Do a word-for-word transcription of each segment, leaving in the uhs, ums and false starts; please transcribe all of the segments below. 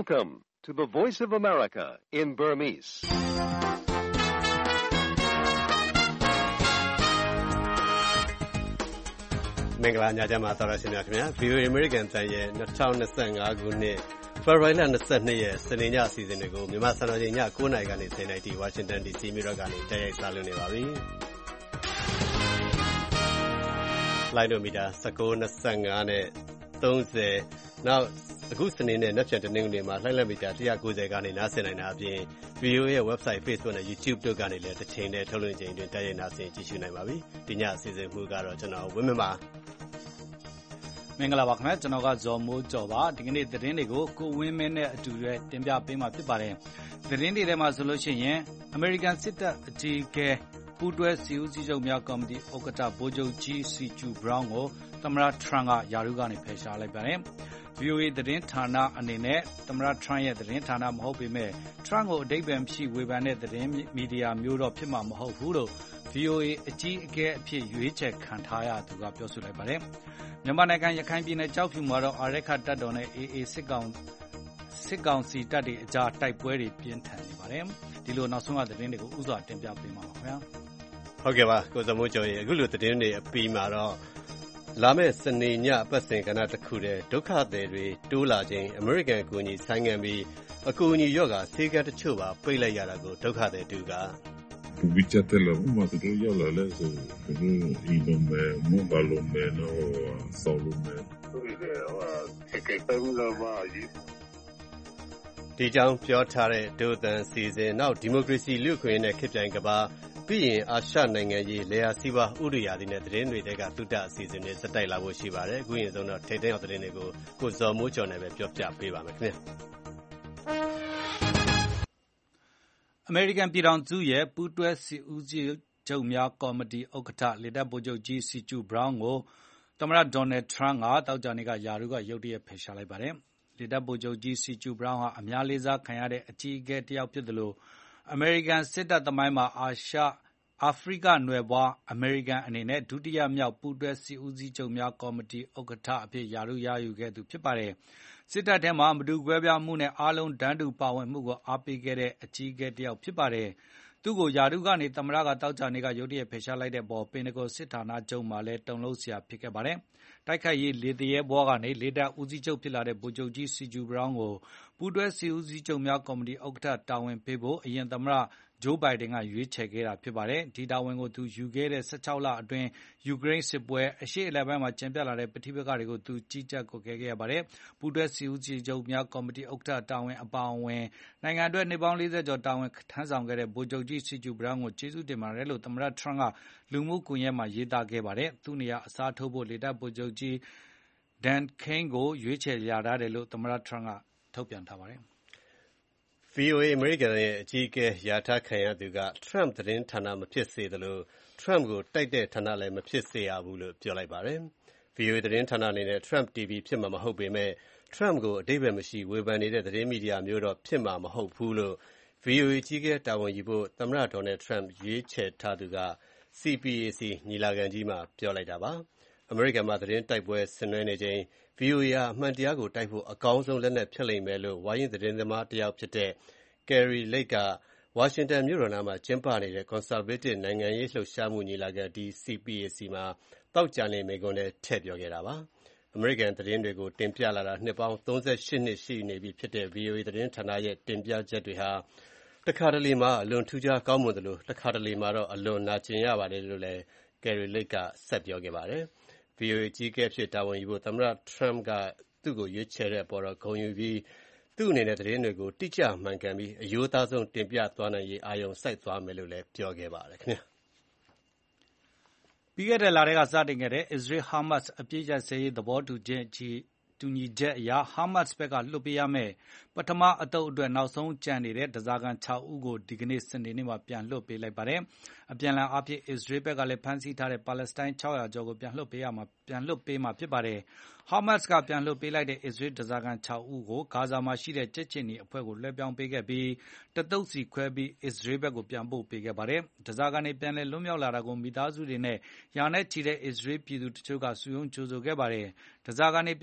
Welcome to the Voice of America in Burmese. ။မင်္ဂလာညချမ်းပါသောရရှင်များခင်ဗျာ ဗီအိုအေ American တန်ရဲ့၂၀၂၅ခုနှစ်ဖေဖော်ဝါရီလ၂၂ရက်စနေညအစီအစဉ်တွေကိုမြန်မာစံတော်ချိန်ည၉နာရီကနေ၁၀နာရီထိဝါရှင်တန် ဒီစီ မြို့တော်ကနေတိုက်ရိုက်စားလွှင့်နေပါပြီ။လိုင်းဒိုမီတာ၁၉၊၂၅နဲ့၃၀နောက်အခုစနေနဲ့နက်ဖြန်တနင်္ဂနွေမှာလှိုင်းလက်မီတာ၁၉၀ကနေနားဆင်နိုင်တာအပြင် ဗီအိုအေရဲ့ website, Facebook နဲ့ YouTube တို့ကနေလည်းတစ်ချိန်နဲ့ထုတ်လွှင့်ချိန်တွင်တိုက်ရိုက်နားဆင်ကြည့်ရှုနိုင်ပါပြီ။ဒီညအစီအစဉ်မှုကတော့ကျွန်တော်ဝင်းမပါမင်္ဂလာပါခင်ဗျာကျွန်တော်ကဇော်မိုးကျော်ပါဒီကနေ့သတင်းတွေကိုကိုဝင်းမင်းနဲ့အတူရဲတင်ပြပေးမှာဖြစ်ပါတယ်သတင်းတွေထဲမှာဆိုလို့ရှိရင် American စစ်တပ်အကြီးအကဲပူးတွဲစီဦးစီးချုပ်များကော်မတီဥက္ကဋ္ဌဗိုလ်ချုပ်ကြီးစီကျူဘရောင်းကိုသမ္မတထရန့်ကယာရုကနေဖယ်ရှားလိုက်ပါတယ် ဗီအိုအေ သတင်းဌာနအနေနဲ့သမ္မတထရန့်ရဲ့သတင်းဌာနမဟုတ်ပေမဲ့ထရန့်ကိုအဓိပ္ပာယ်မရှိဝေဖန်တဲ့သတင်းမီဒီယာမျိုးတော့ဖြစ်မှာမဟုတ်ဘူးလို့ ဗီအိုအေ အကြီးအကဲအဖြစ်ရွေးချယ်ခံထားရသူကပြောဆိုလိုက်ပါတယ်မြန်မာနိုင်ငံရခိုင်ပြည်နယ်ကြောက်ဖြူမှာတော့အာရက္ခတပ်တော်နဲ့ အေအေ စစ်ကောင်စစ်ကောင်စီတပ်တွေအကြားတိုက်ပွဲတွေပြင်းထန်နေပါတယ်ဒီလိုနောက်ဆုံးကသတင်းတွေကိုဥစွာတင်ပြပေးမှာပါခင်ဗျာဟုတ်ကဲ့ပါကိုဇမိုးကျော်ရေအခုလိုသတင်းတွေအပြီးမှာတော့လာမယ့်စနေညအပတ်စဉ်ကဏ္ဍတစ်ခုတည်းဒုက္ခသည်တွေတိုးလာခြင်းအမေရိကန်အကူအညီဆိုင်ငံပြီးအကူအညီရော့ကဆေးကတချို့ပါပိတ်လိုက်ရတာကိုဒုက္ခသည်တူကဝိချတ်တယ်လို့မှသူတို့ရောက်လာလဲဆိုသူတို့ဒီလိုမဲ့မဘာလို့မဲနော်ဆောလို့မဲသူတွေဟာခေတ်တူလာပါကြီးဒီကြောင့်ပြောထားတဲ့ဒိုသန်စီစဉ်နောက်ဒီမိုကရေစီလူ့အခွင့်အရေးနဲ့ခေတ်ပြိုင်ကဘာပြီးရင်အာရှနိုင်ငံကြီးလေယာစီးပွားဥဒရာသီနဲ့သတင်းတွေတဲကသုတအစီအစဉ်တွေစက်တိုက်လာဖို့ရှိပါတယ်အခုရင်ဆုံးတော့ထိတ်သိမ်းအောင်သတင်းတွေကိုကိုဇော်မိုးကျော်နဲ့ပဲပြောပြပေးပါမယ်ခင်ဗျာအမေရိကန်ပြည်ထောင်စုရဲ့ပူးတွဲစစ်ဦးစီးချုပ်များကော်မတီဥက္ကဋ္ဌလေတပ်ဗိုလ်ချုပ်ကြီးစီကျူဘရောင်းကိုသမ္မတဒေါ်နယ်ထရန့်ကတောက်ကြနေကယာရုကရုတ်တရက်ဖယ်ရှားလိုက်ပါတယ်လေတပ်ဗိုလ်ချုပ်ကြီးစီကျူဘရောင်းဟာအများလေးစားခံရတဲ့အကြီးအကဲတစ်ယောက်ဖြစ်တယ်လို့အမေရိကန်စစ်တပ်သမိုင်းမှာအာရှအာဖရိကနွယ်ဘွားအမေရိကန်အနေနဲ့ဒုတိယမြောက်ပူးတွဲစစ်ဦးစီးချုပ်များကော်မတီဥက္ကဋ္ဌအဖြစ်ယာရုရယူခဲ့သူဖြစ်ပါတယ်စစ်တပ်ထဲမှာမတူကွဲပြားမှုနဲ့အားလုံးတန်းတူပါဝင်မှုကိုအားပေးခဲ့တဲ့အကြီးအကဲတစ်ယောက်ဖြစ်ပါတယ်သူ့ကိုယာရုကနေသမ္မတကတောက်ချနေကရုတ်တရက်ဖယ်ရှားလိုက်တဲ့ပေါ်ပင်တဂိုစစ်ဌာနချုပ်မှာလည်းတုံလို့စရာဖြစ်ခဲ့ပါတယ်တိုက်ခိုက်ရေးလေတရဲဘွားကနေလေတပ်ဦးစီးချုပ်ဖြစ်လာတဲ့ဗိုလ်ချုပ်ကြီးစီဂျူဘရောင်းကိုပူးတွဲစီဦးစီးချုပ်များကော်မတီဥက္ကဋ္ဌတာဝန်ပေးဖို့အရင်သမ္မတဂျိုးဘိုင်ဒန်ကရွေးချယ်ခဲ့တာဖြစ်ပါတယ်ဒီတာဝန်ကိုသူယူခဲ့တဲ့၁၆လအတွင်းယူကရိန်းစစ်ပွဲအရှေ့အလယ်ပိုင်းမှာကျင်းပလာတဲ့ပဋိပက္ခတွေကိုသူကြီးကြပ်ကွပ်ကဲခဲ့ရပါတယ်ပူးတွဲစီဦးစီးချုပ်များကော်မတီဥက္ကဋ္ဌတာဝန်အပါအဝင်နိုင်ငံအတွက်နှစ်ပေါင်း၄၀ကျော်တာဝန်ထမ်းဆောင်ခဲ့တဲ့ဗိုလ်ချုပ်ကြီးစီဂျူဘရောင်းကိုကျေးဇူးတင်ပါတယ်လို့သမ္မတထရန့်ကလူမှုကွန်ရက်မှာရေးသားခဲ့ပါတယ်သူ့နေရာအစားထိုးဖို့လေတပ်ဗိုလ်ချုပ်ကြီးဒန်ခိန်းကိုရွေးချယ်ရတာတယ်လို့သမ္မတထရန့်ကထုတ်ပြန်ထားပါတယ်ဗီအိုအေ American ရဲ့အကြီးအကဲယာထားခံရသူက Trump သတင်းဌာနမဖြစ်စေသလို Trump ကိုတိုက်တဲ့ဌာနလည်းမဖြစ်စေရဘူးလို့ပြောလိုက်ပါတယ်။ ဗီအိုအေ သတင်းဌာနအနေနဲ့ Trump တီဗီ ဖြစ်မှာမဟုတ်ပေမဲ့ Trump ကိုအဓိပ္ပာယ်မရှိဝေဖန်နေတဲ့သတင်းမီဒီယာမျိုးတော့ဖြစ်မှာမဟုတ်ဘူးလို့ ဗီအိုအေ အကြီးအကဲတာဝန်ယူဖို့သမ္မတ Donald Trump ရွေးချယ်ထားသူက စီ ပီ အေ စီ ညီလာခံကြီးမှာပြောလိုက်တာပါ။ အမေရိကန်မှာသတင်းတိုက်ပွဲဆင်နွှဲနေချိန် ဗီအိုအေဟာအမှန်တရားကိုတိုက်ဖို့အကောင်းဆုံးလက်နက်ဖြစ်လိမ့်မယ်လို့ဝါရင့်သတင်းသမားတစ်ယောက်ဖြစ်တဲ့Kari Lake ကဝါရှင်တန်မြို့တော်နားမှာကျင်းပနေတဲ့ Conservative နိုင်ငံရေးလှုပ်ရှားမှုညီလာခံဒီ စီ ပီ အေ စီ မှာသောကြာနေ့မိန့်ခွန်းထဲထည့်ပြောခဲ့တာပါ။ အမေရိကန်သတင်းတွေကိုတင်ပြလာတာနှစ်ပေါင်း၃၈နှစ်ရှိနေပြီဖြစ်တဲ့ ဗီအိုအေ သတင်းဌာနရဲ့တင်ပြချက်တွေဟာတခါတလေမှာအလွန်ထူးခြားကောင်းမွန်သလိုတခါတလေမှာတော့အလွန်နာကျင်ရပါတယ်လို့လည်း Kari Lake ကဆက်ပြောခဲ့ပါတယ်။ ဗီအိုအေ အကြီးအကဲအဖြစ်တာဝန်ယူဖို့သမ္မတ Trump ကသူ့ကိုရွေးချယ်တဲ့အပေါ်တော့ဂုဏ်ယူပြီးသူ့အနေနဲ့သတင်းတွေကိုတိကျမှန်ကန်ပြီးအရိုးသားဆုံးတင်ပြသွားနိုင်ရေးအာရုံစိုက်သွားမယ်လို့လည်းပြောခဲ့ပါတယ်ခင်ဗျာပြီးခဲ့တဲ့လထဲကစတင်ခဲ့တဲ့အစ္စရေး-ဟာမတ်စ်အပစ်ရပ်စဲရေးသဘောတူညီချက်အရဟာမတ်စ်ဘက်ကလွှတ်ပေးရမယ့်ပထမအသုတ်အတွက်နောက်ဆုံးကျန်နေတဲ့ဓားစာခံ၆ဦးကိုဒီကနေ့စနေနေ့မှာပြန်လွှတ်ပေးလိုက်ပါတယ်အပြန်အလှန်အားဖြင့်အစ္စရေးဘက်ကလည်းဖမ်းဆီးထားတဲ့ပါလက်စတိုင်း၆၀၀ကျော်ကိုပြန်လွှတ်ပေးရမှာပြန်လွှတ်ပေးမှာဖြစ်ပါတယ်ဟာမတ်စ်ကပြန်လွှတ်ပေးလိုက်တဲ့အစ္စရေးဓားစာခံ၆ဦးကိုဂါဇာမှာရှိတဲ့ကြက်ခြေနီအဖွဲ့ကိုလွှဲပြောင်းပေးခဲ့ပြီးတသုတ်စီခွဲပြီးအစ္စရေးဘက်ကိုပြန်ပို့ပေးခဲ့ပါတယ်ဓားစာခံတွေပြန်လည်လွတ်မြောက်လာတာကိုမိသားစုတွေနဲ့ရာနဲ့ချီတဲ့အစ္စရေးပြည်သူတချို့ကစုရုံးကြိုဆိုခဲ့ပါတယ်ဓားစာခံတွေပြန်လွှတ်ပေးစဉ်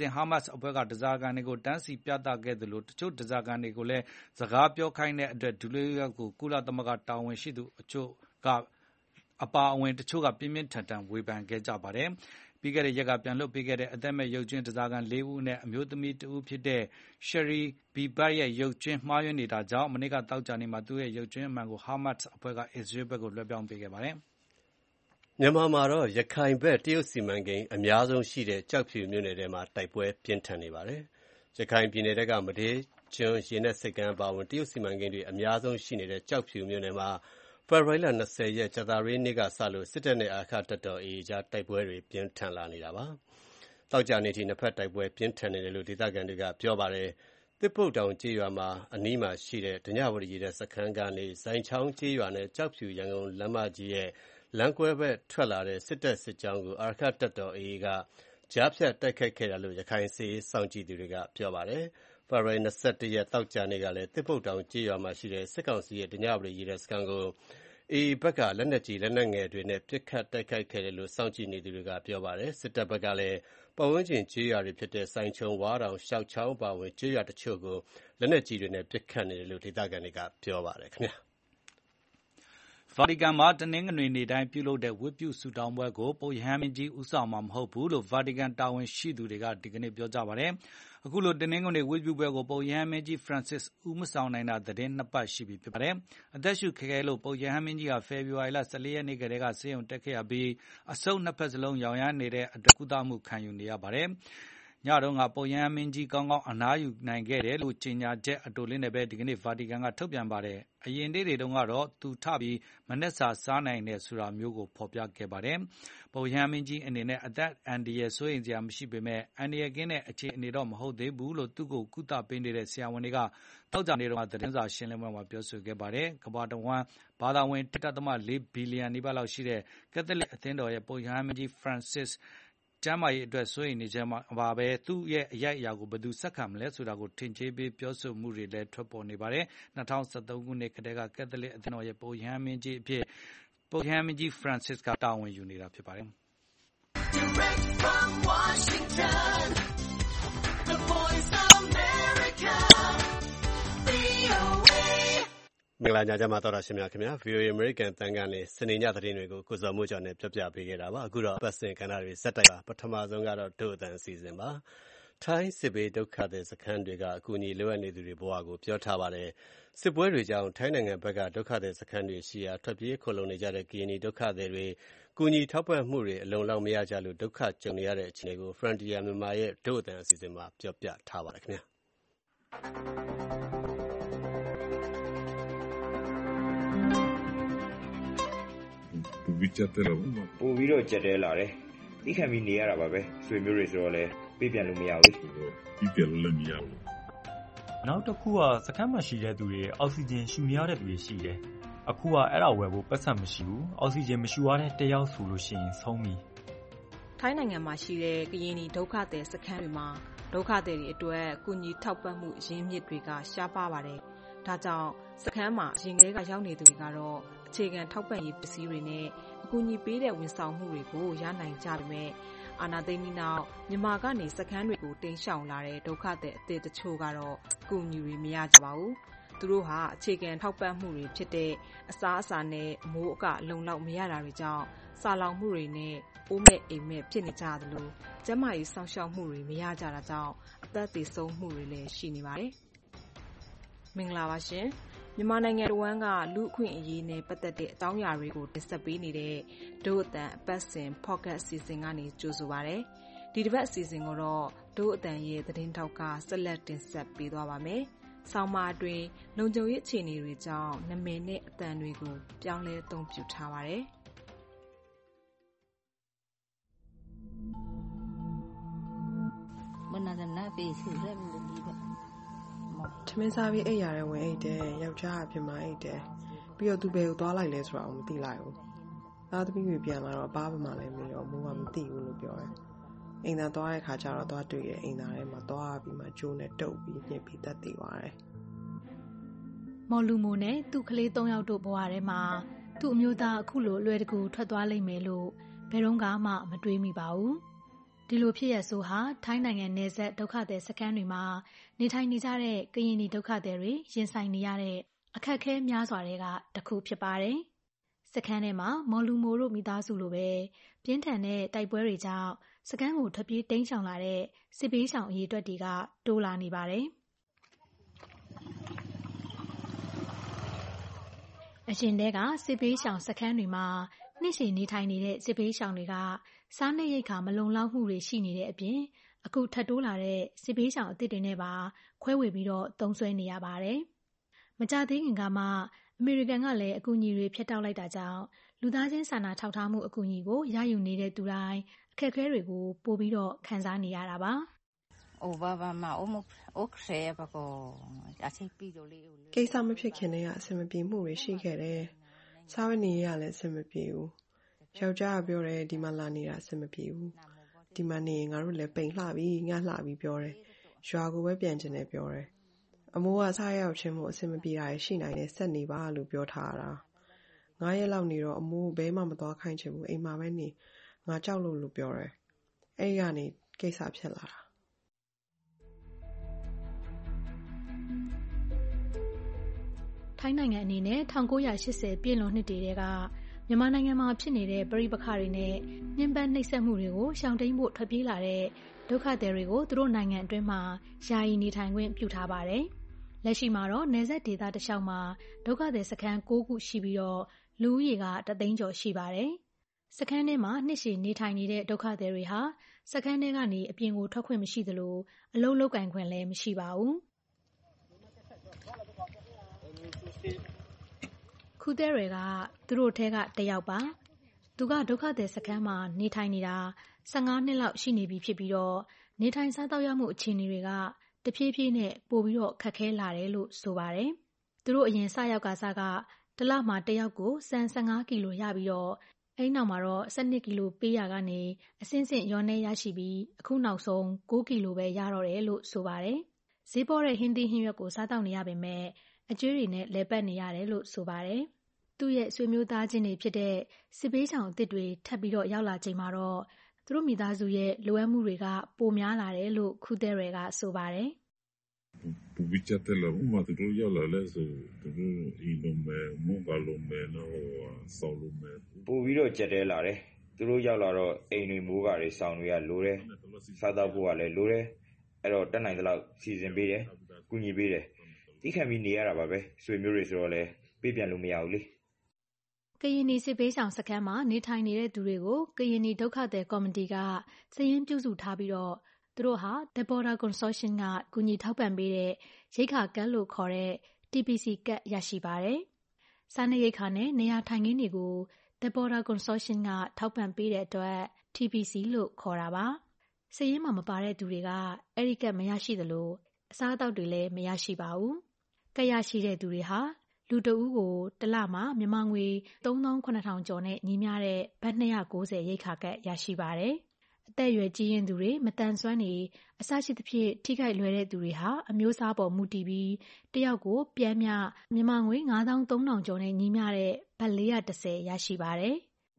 စဉ်ဟာမတ်စ်အဖွဲ့ကတစားကန်တွေကိုတန်းစီပြသခဲ့သလိုတချို့တစားကန်တွေကိုလည်းစကားပြောခိုင်းတဲ့အတွက်ဒုလေးယောက်ကိုကုလသမဂ္ဂတာဝန်ရှိသူအချို့ကအပါအဝင်တချို့ကပြင်းပြင်းထန်ထန်ဝေဖန်ခဲ့ကြပါတယ်။ပြီးခဲ့တဲ့ရက်ကပြန်လွတ်ပေးခဲ့တဲ့အသက်မဲ့ရုပ်ကျွင်းတစားကန်လေးဦးနဲ့အမျိုးသမီးတဦးဖြစ်တဲ့ရှရီဘီဘတ်ရဲ့ရုပ်ကျွင်းမှားယွင်းနေတာကြောင့်မနေ့ကတောက်ကြနေမှာသူ့ရဲ့ရုပ်ကျွင်းအမှန်ကိုဟာမတ်စ်အဖွဲ့ကအစ္စရေးဘက်ကိုလွှဲပြောင်းပေးခဲ့ပါတယ်။မြန်မာမှာတော့ရခိုင်ဘက်တရုတ်စီမံကိန်းအများဆုံးရှိတဲ့ကြောက်ဖြူမြို့နယ်ထဲမှာတိုက်ပွဲပြင်းထန်နေပါတယ်။ရခိုင်ပြည်နယ်ကမဒေးကျွန်းရေနက်ဆိပ်ကမ်းအပါအဝင်တရုတ်စီမံကိန်းတွေအများဆုံးရှိနေတဲ့ကြောက်ဖြူမြို့နယ်မှာဖေဖော်ဝါရီလ၂၀ရက်ကြာသပတေးနေ့ကစလို့စစ်တပ်နဲ့အာရက္ခတပ်တော် အေအေ ကြားတိုက်ပွဲတွေပြင်းထန်လာနေတာပါ။သောကြာနေ့ထိနှစ်ဖက်တိုက်ပွဲပြင်းထန်နေတယ်လို့ဒေသခံတွေကပြောပါတယ်။သစ်ပုတ်တောင်ကျေးရွာမှာအနီးမှာရှိတဲ့ဓညဝတီရေတပ်စခန်းကနေဇိုင်ချောင်းကျေးရွာနဲ့ကြောက်ဖြူရန်ကုန်လမ်းမကြီးရဲ့လမ်းကွဲဘက်ထွက်လာတဲ့စစ်တပ်စစ်ကြောင်းကိုအာရက္ခတပ်တော် အေအေ ကကြားဖြတ်တိုက်ခိုက်ခဲ့တာလို့ရခိုင်စစ်ရေးစောင့်ကြည့်သူတွေကပြောပါတယ်။ဖေဖော်ဝါရီ၂၁ရက်သောကြာနေ့ကလည်းသစ်ပုတ်တောင်ကျေးရွာမှာရှိတဲ့စစ်ကောင်စီရဲ့ဓညဝတီရေတပ်စခန်းကိုအေအေ ဘက်ကလက်နက်ကြီးလက်နက်ငယ်တွေနဲ့ပစ်ခတ်တိုက်ခိုက်ခဲ့တယ်လို့စောင့်ကြည့်နေသူတွေကပြောပါတယ်။စစ်တပ်ဘက်ကလည်းပတ်ဝန်းကျင်ကျေးရွာတွေဖြစ်တဲ့စိုင်ချုံဝါးတောင်ရှောက်ချောင်းအပါအဝင်ကျေးရွာတချို့ကိုလက်နက်ကြီးတွေနဲ့ပစ်ခတ်နေတယ်လို့ဒေသခံတွေကပြောပါတယ်ခင်ဗျာ။ဗာတီကန်မှာတနင်္ဂနွေနေ့တိုင်းပြုလုပ်တဲ့ဝတ်ပြုဆုတောင်းပွဲကိုပုပ်ရဟန်းမင်းကြီးဦးဆောင်မှာမဟုတ်ဘူးလို့ဗာတီကန်တာဝန်ရှိသူတွေကဒီကနေ့ပြောကြားပါတယ်။အခုလိုတနင်္ဂနွေဝတ်ပြုပွဲကိုပုပ်ရဟန်းမင်းကြီးဖရန်စစ်ဦးမဆောင်နိုင်တာသတင်းနှစ်ပတ်ရှိပြီဖြစ်ပါတယ်။အသက်ရှူခဲခဲလို့ပုပ်ရဟန်းမင်းကြီးဟာဖေဖော်ဝါရီလ၁၄ရက်နေ့ကတည်းကဆေးရုံတက်ခဲ့ရပြီးအဆုတ်နှစ်ဖက်စလုံးရောင်ရမ်းနေတဲ့အတွက်ကုသမှုခံယူနေရပါတယ်။ညတုန်းကပုပ်ရဟန်းမင်းကြီးကောင်းကောင်းအနားယူနိုင်ခဲ့တယ်လို့ကြေညာချက်အတိုလင်းနဲ့ပဲဒီကနေ့ဗာတီကန်ကထုတ်ပြန်ပါတယ်။အရင်နေ့တွေတုန်းကတော့သူထပြီးမနက်စာစားနိုင်တယ်ဆိုတာမျိုးကိုဖော်ပြခဲ့ပါတယ်။ပုပ်ရဟန်းမင်းကြီးအနေနဲ့အသက်အန္တရာယ်စိုးရိမ်စရာမရှိပေမဲ့အန္တရာယ်ကင်းတဲ့အခြေအနေတော့မဟုတ်သေးဘူးလို့သူ့ကိုကုသပေးနေတဲ့ဆရာဝန်တွေကတောက်ကြနေတော့သတင်းစာရှင်းလင်းပွဲမှာပြောဆိုခဲ့ပါတယ်။ကမ္ဘာတစ်ဝန်းဘာသာဝင် တစ်ဒသမလေးဘီလီယံနီးပါးလောက်ရှိတဲ့ကက်သလစ်အသင်းတော်ရဲ့ပုပ်ရဟန်းမင်းကြီးဖရန်စစ်ကျမ်းမာရေးအတွက်စိုးရိမ်နေကြမှာပဲသူ့ရဲ့အရိုက်အရာကိုဘယ်သူဆက်ခံမလဲဆိုတာကိုထင်ကြေးပေးပြောဆိုမှုတွေလည်းထွက်ပေါ်နေပါတယ်။၂၀၁၃ခုနှစ်ကတည်းကကက်သလစ်အသင်းတော်ရဲ့ပုပ်ရဟန်းမင်းကြီးအဖြစ်ပုပ်ရဟန်းမင်းကြီးဖရန်စစ်ကတာဝန်ယူနေတာဖြစ်ပါတယ်။ Direct from Washington, the Voice of America, ဗွီအိုအေ မင်္ဂလာညချမ်းပါတော်တာရှင်များခင်ဗျာ ဗွီအိုအေ American တန်ကနေစနေညသတင်းတွေကိုကိုစော်မိုးကျော်နဲ့ပြပြပေးခဲ့တာပါအခုတော့ပတ်စင်ကဏ္ဍတွေစက်တိုက်ပါပထမဆုံးကတော့ဒုအတန်အစီအစဉ်ပါထိုင်းစစ်ဘေးဒုက္ခသည်စခန်းတွေကအကူအညီလိုအပ်နေသူတွေဘဝကိုပြောထားပါတယ်စစ်ပွဲတွေကြောင့်ထိုင်းနိုင်ငံဘက်ကဒုက္ခသည်စခန်းတွေရှိရာထွက်ပြေးခိုလုံနေကြတဲ့ကရင်နီဒုက္ခသည်တွေကူညီထောက်ပံ့မှုတွေအလုံလောက်မရကြလို့ဒုက္ခကြုံနေရတဲ့အခြေအနေကို Frontier မြန်မာရဲ့ဒုအတန်အစီအစဉ်မှာပြောပြထားပါတယ်ခင်ဗျာပိုပြီးကြက်တယ်လို့ပိုပြီးတော့ကြက်တဲလာတယ်ပြီးခံပြီးနေရတာပါပဲဆွေမျိုးတွေဆိုတော့လည်းပြပြန်လို့မရဘူးပြီးပြန်လို့လည်းမရဘူးနောက်တစ်ခုကစခန်းမှာရှိတဲ့သူတွေအောက်ဆီဂျင်ရှူနေရတဲ့သူတွေရှိတယ်အခုကအဲ့ဒါဝယ်ဖို့ပတ်စံမရှိဘူးအောက်ဆီဂျင်မရှူရတဲ့တယောက်ဆိုလို့ရှိရင်ဆုံးပြီထိုင်းနိုင်ငံမှာရှိတဲ့ကရင်နီဒုက္ခသည်စခန်းတွေမှာဒုက္ခသည်တွေအတွက်ကုညီထောက်ပံ့မှုရင်းမြစ်တွေကရှားပါပါတယ်ဒါကြောင့်စခန်းမှာအရင်ကတည်းကရောက်နေသူတွေကတော့အခြေခံထောက်ပံ့ရေးပစ္စည်းတွေနဲ့အကူအညီပေးတဲ့ဝန်ဆောင်မှုတွေကိုရနိုင်ကြပေမဲ့အာနာသိန်းပြီးနောက်မြန်မာကနေစခန်းတွေကိုတင်ရှောင်လာတဲ့ဒုက္ခသည်အသစ်တချို့ကတော့အကူအညီတွေမရကြပါဘူး။သူတို့ဟာအခြေခံထောက်ပံ့မှုတွေဖြစ်တဲ့အစားအစာနဲ့အမိုးအကာလုံလောက်မရတာတွေကြောင့်စာလောင်မှုတွေနဲ့အိုးမဲ့အိမ်မဲ့ဖြစ်နေကြသလိုကျန်းမာရေးစောင့်ရှောက်မှုတွေမရကြတာကြောင့်အသက်သေဆုံးမှုတွေလည်းရှိနေပါတယ်။မင်္ဂလာပါရှင်။မြန်မာနိုင်ငံတော်ဝန်ကလူအခွင့်အရေးနဲ့ပတ်သက်တဲ့အကြောင်းအရာတွေကိုတင်ဆက်ပေးနေတဲ့ဒုအတန်အပတ်စဉ် podcast အစီအစဉ်ကနေကြိုဆိုပါရစေ။ဒီတစ်ပတ်အစီအစဉ်ကိုတော့ဒုအတန်ရဲ့သတင်းထောက်ကဆက်လက်တင်ဆက်ပေးသွားပါမယ်။ဆောင်းပါးအတွင်းလုံခြုံရေးအခြေအနေတွေကြောင့်နာမည်နဲ့အတန်တွေကိုပြောင်းလဲအသုံးပြုထားပါတယ်။မနက်နက်ပေးစီရက်လို့ဒီပဲထမင်းစားပြီးအိပ်ရတယ်ဝင်အိပ်တယ်ယောက်ျားအပြင်မှာအိပ်တယ်ပြီးတော့သူဘယ်ကိုသွားလိုက်လဲဆိုတာကိုမသိလိုက်ဘူးသားသမီးတွေပြန်လာတော့အဘဘာမှလည်းမပြောဘူးကမသိဘူးလို့ပြောတယ်အိမ်သာသွားတဲ့ခါကျတော့သွားတွေ့တယ်အိမ်သာထဲမှာသွားပြီးမှကျိုးနဲ့တုပ်ပြီးညှစ်ပြီးတက်တည်သွားတယ်မော်လူမိုနဲ့သူ့ကလေး၃ယောက်တို့ဘဝထဲမှာသူ့အမျိုးသားအခုလိုအလွယ်တကူထွက်သွားလိမ့်မယ်လို့ဘယ်တော့မှမတွေးမိပါဘူးဒီလိုဖြစ်ရဆိုဟာထိုင်းနိုင်ငံနယ်စပ်ဒုက္ခသည်စခန်းတွေမှာနေထိုင်နေကြတဲ့ကရင်နီဒုက္ခသည်တွေရင်ဆိုင်နေရတဲ့အခက်အခဲများစွာတွေကတစ်ခုဖြစ်ပါတယ်။စခန်းထဲမှာမော်လူမိုတို့မိသားစုလိုပဲပြင်းထန်တဲ့တိုက်ပွဲတွေကြောင့်စခန်းကိုထွက်ပြေးတိမ်းရှောင်လာတဲ့စစ်ဘေးရှောင်အရေးအတွက်တွေကတိုးလာနေပါတယ်။အရင်တည်းကစစ်ဘေးရှောင်စခန်းတွေမှာနှစ်ရှည်နေထိုင်နေတဲ့စစ်ဘေးရှောင်တွေကစားနပ်ရိက္ခာမလုံလောက်မှုတွေရှိနေတဲ့အပြင်အခုထပ်တိုးလာတဲ့စစ်ဘေးရှောင်အသစ်တွေနဲ့ပါခွဲဝေပြီးတော့သုံးစွဲနေရပါတယ်။မကြသေးခင်ကမှအမေရိကန်ကလည်းအကူအညီတွေဖျက်တောက်လိုက်တာကြောင့်လူသားချင်းစာနာထောက်ထားမှုအကူအညီကိုရယူနေတဲ့သူတိုင်းအခက်အခဲတွေကိုပိုပြီးတော့ခံစားနေရတာပါ။ကိစ္စမဖြစ်ခင်တည်းကအဆင်မပြေမှုတွေရှိခဲ့တယ်။စားဝတ်နေရေးကလည်းအဆင်မပြေဘူး။ယောက်ျားကပြောတယ်ဒီမှာလာနေတာအဆင်မပြေဘူး။ဒီမှာနေရင်ငါတို့လည်းပိန်လှပြီငှက်လှပြီပြောတယ်။ရွာကိုပဲပြန်ချင်တယ်ပြောတယ်။အမိုးကစားရောက်ချင်းမို့အဆင်မပြေတာရှိနိုင်တယ်ဆက်နေပါလို့ပြောထားတာ။ငါးရက်လောက်နေတော့အမိုးဘဲမှမသွားခိုင်းချင်ဘူးအိမ်မှာပဲနေငါကြောက်လို့လို့ပြောတယ်။အဲ့ဒီကနေကိစ္စဖြစ်လာတာထိုင်းနိုင်ငံအနေနဲ့၁၉၈၀ပြည့်လွန်နှစ်တွေကမြန်မာနိုင်ငံမှာဖြစ်နေတဲ့ပဋိပက္ခတွေနဲ့ညှဉ်းပန်းနှိပ်စက်မှုတွေကိုရှောင်တိန်ဖို့ထွက်ပြေးလာတဲ့ဒုက္ခသည်တွေကိုသူတို့နိုင်ငံအတွင်းမှာယာယီနေထိုင်ခွင့်ပြုထားပါတယ်။လက်ရှိမှာတော့နယ်စပ်ဒေသတစ်လျှောက်မှာဒုက္ခသည်စခန်း၉ခုရှိပြီးတော့လူဦးရေကတသိန်းကျော်ရှိပါတယ်။စခန်းထဲမှာနှစ်ရှည်နေထိုင်နေတဲ့ဒုက္ခသည်တွေဟာစခန်းထဲကနေအပြင်ကိုထွက်ခွင့်မရှိသလိုအလုပ်လုပ်ကိုင်ခွင့်လည်းမရှိပါဘူး။ခုသဲတွေကသူတို့ထဲကတယောက်ပါသူကဒုက္ခသည်စခန်းမှာနေထိုင်နေတာ၁၅နှစ်လောက်ရှိနေပြီဖြစ်ပြီးတော့နေထိုင်စားသောက်ရမှုအခြေအနေတွေကတဖြည်းဖြည်းနဲ့ပိုပြီးတော့ခက်ခဲလာတယ်လို့ဆိုပါတယ်သူတို့အရင်စရောက်ကစားကတစ်လမှာတစ်ယောက်ကိုစံ၁၅ကီလိုရပြီးတော့အဲ့နောက်မှာတော့၁၂ကီလိုပေးရကနေအစင်းစင်ရောနေရရှိပြီးအခုနောက်ဆုံး၉ကီလိုပဲရတော့တယ်လို့ဆိုပါတယ်ဈေးပေါ်တဲ့ဟင်းသီးဟင်းရွက်ကိုစားတောက်နေရပေမဲ့အကျွေးတွေနဲ့လဲပတ်နေရတယ်လို့ဆိုပါတယ်သူ့ရဲ့ဆွေမျိုးသားချင်းတွေဖြစ်တဲ့စစ်ဘေးရှောင်အသစ်တွေထပ်ပြီးတော့ရောက်လာချိန်မှာတော့သူတို့မိသားစုရဲ့လိုအပ်မှုတွေကပိုများလာတယ်လို့ခုသဲတွေကဆိုပါတယ်ပူပီချက်တယ်လို့မှသူတို့ရောက်လာလဲဆိုသူတို့အင်းလုံးမဲမုန်ကလုံးမဲနော်ဆောက်လုံးမဲပူပြီးတော့ချက်တယ်လာတယ်သူတို့ရောက်လာတော့အိမ်တွေမိုးကာတွေဆောင်းတွေကလိုတယ်စားတော့ဖို့ကလည်းလိုတယ်အဲ့တော့တက်နိုင်သလောက်စီစဉ်ပေးတယ်ကူညီပေးတယ်တိခံပြီးနေရတာပါပဲဆွေမျိုးတွေဆိုတော့လဲပြပြန်လို့မရဘူးလေကရင်နီစစ်ဘေးရှောင်စခန်းမှာနေထိုင်နေတဲ့သူတွေကိုကရင်နီဒုက္ခသည်ကော်မတီကစာရင်းပြုစုထားပြီးတော့သူတို့ဟာ The Border Consortium ကကူညီထောက်ပံ့ပေးတဲ့ရိက္ခာကတ်လို့ခေါ်တဲ့ T P C ကတ်ရရှိပါတယ်။စားနပ်ရိက္ခာနဲ့နေရာထိုင်ခင်းတွေကို The Border Consortium ကထောက်ပံ့ပေးတဲ့အတွက် T P C လို့ခေါ်တာပါ။စာရင်းမှာမပါတဲ့သူတွေကအဲ့ဒီကတ်မရရှိသလိုအစားအသောက်တွေလည်းမရရှိပါဘူး။ကတ်ရရှိတဲ့သူတွေဟာလူတဦးကိုတစ်လမှာမြန်မာငွေသုံးသောင်းခုနှစ်ထောင်ကျော်နဲ့ညီမျှတဲ့ဘတ်၂၉၀ရိက္ခာကတ်ရရှိပါတယ်။အသက်အရွယ်ကြီးရင့်သူတွေမတန်ဆွမ်းနေအစရှိသဖြင့်ထိခိုက်လွယ်တဲ့သူတွေဟာအမျိုးအစားပေါ်မူတည်ပြီးတယောက်ကိုပြန်မျှမြန်မာငွေ၅သောင်းသုံးထောင်ကျော်နဲ့ညီမျှတဲ့ဘတ်၄၁၀ရရှိပါတယ်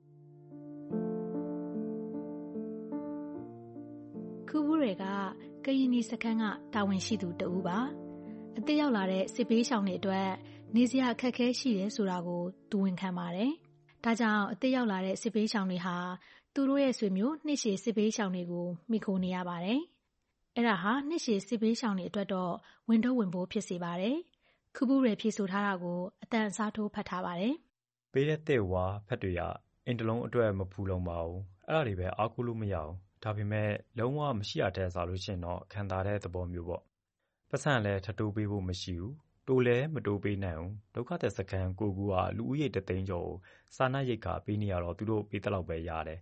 ။ခူးဘူးတွေကကရင်နီစခန်းကတာဝန်ရှိသူတဦးပါ။အသက်ရောက်လာတဲ့စစ်ဘေးရှောင်တွေအတွက်နေစရာအခက်အခဲရှိတယ်ဆိုတာကိုသူဝန်ခံပါတယ်။ဒါကြောင့်အသက်ရောက်လာတဲ့စစ်ဘေးရှောင်တွေဟာသူတို့ရဲ့ဆွေမျိုးနှစ်ရှည်စစ်ဘေးရှောင်တွေကိုမိခိုနေရပါတယ်။အဲ့ဒါဟာနှစ်ရှည်စစ်ဘေးရှောင်တွေအတွက်တော့ဝင်တော့ဝင်ဖို့ဖြစ်စေပါတယ်။ခူးဘူးတွေဖြေဆိုထားတာကိုအတန်အစားထိုးဖတ်ထားပါတယ်။ပေးတဲ့တဲ့ဝါဖက်တွေကအင်တလုံးအတွက်မဖူလုံပါဘူး။အဲ့ဒါတွေပဲအားကိုးလို့မရဘူး။ဒါပေမဲ့လုံးဝမရှိရတဲ့စားလို့ရှိရင်တော့ခံစားတဲ့သဘောမျိုးပေါ့။ပတ်စံလည်းထတိုးပေးဖို့မရှိဘူး။တိုးလည်းမတိုးပေးနိုင်ဘူးဒုက္ခသည်စခန်းကိုကူကလူဦးရေတသိန်းကျော်ကိုစာနာရိတ်ကပေးနေရတော့သူတို့ပေးတဲ့လောက်ပဲရတယ်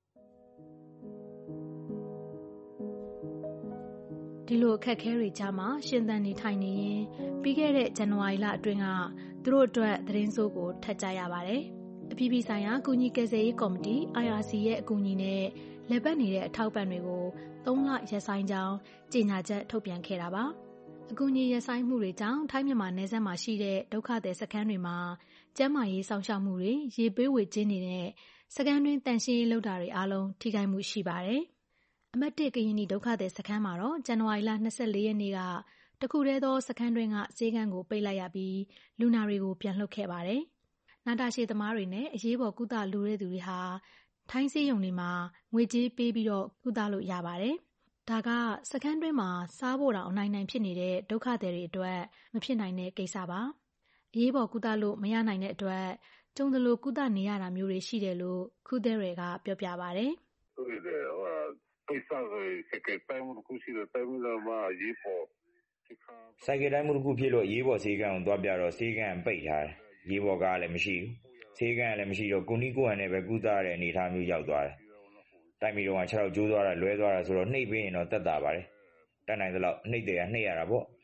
ဒီလိုအခက်အခဲတွေကြားမှာရှင်သန်နေထိုင်နေရင်ပြီးခဲ့တဲ့ဇန်နဝါရီလအတွင်းကသူတို့အတွက်သတင်းစိုးကိုထပ်ကြရပါတယ်အပြည်ပြည်ဆိုင်ရာကူညီကယ်ဆယ်ရေးကော်မတီ I R C ရဲ့အကူအညီနဲ့လက်ပတ်နေတဲ့အထောက်ပံ့တွေကိုသုံးလရက်ဆိုင်ကြောင်းကြေညာချက်ထုတ်ပြန်ခဲ့တာပါအကူအညီရက်ဆိုင်မှုတွေကြောင့်ထိုင်းမြန်မာနယ်စပ်မှာရှိတဲ့ဒုက္ခသည်စခန်းတွေမှာကျန်းမာရေးစောင့်ရှောက်မှုတွေရေပေးဝေခြင်းနေတဲ့စခန်းတွင်းတန်ရှင်းရေးလုပ်တာတွေအားလုံးထိခိုက်မှုရှိပါတယ်အမှတ်တစ်ကရင်နီဒုက္ခသည်စခန်းမှာတော့ဇန်နဝါရီလ၂၄ရက်နေ့ကတခုတည်းသောစခန်းတွင်းကဆေးခန်းကိုပိတ်လိုက်ရပြီးလူနာတွေကိုပြန်လွှတ်ခဲ့ပါတယ်။နာတာရှည်သမားတွေနဲ့အရေးပေါ်ကုသလိုတဲ့သူတွေဟာထိုင်းဆေးရုံတွေမှာငွေကြေးပေးပြီးတော့ကုသလို့ရပါတယ်။ဒါကစခန်းတွင်းမှာစားဖို့တောင်အနိုင်နိုင်ဖြစ်နေတဲ့ဒုက္ခသည်တွေအတွက်မဖြစ်နိုင်တဲ့ကိစ္စပါ။အရေးပေါ်ကုသလို့မရနိုင်တဲ့အတွက်ကျုံသလိုကုသနေရတာမျိုးတွေရှိတယ်လို့ခုသည်တွေကပြောပြပါတယ်။ဟုတ်တယ်ဟိုကိစ္စတွေစကေတိုင်းမှုခုရှိတဲ့တိုင်းမှုမှာအရေးပေါ်စိုက်ကတိုင်းမှုတစ်ခုဖြစ်လို့ရေးပေါ်ဆေးကန်းကိုသွားပြတော့ဆေးကန်းပိတ်ထားတယ်။ရေးပေါ်ကားလည်းမရှိဘူး။ဆေးကန်းလည်းမရှိတော့ကိုနီးကိုဟန်နဲ့ပဲကုသရတဲ့အနေအထားမျိုးရောက်သွားတယ်။တိုက်မီတော့ခြေထောက်ကျိုးသွားတာလွဲသွားတာဆိုတော့နှိပ်ပေးရင်တော့တက်တာပါတယ်။တက်နိုင်သလောက်နှိပ်တယ်ကနှိပ်ရတာပေါ့။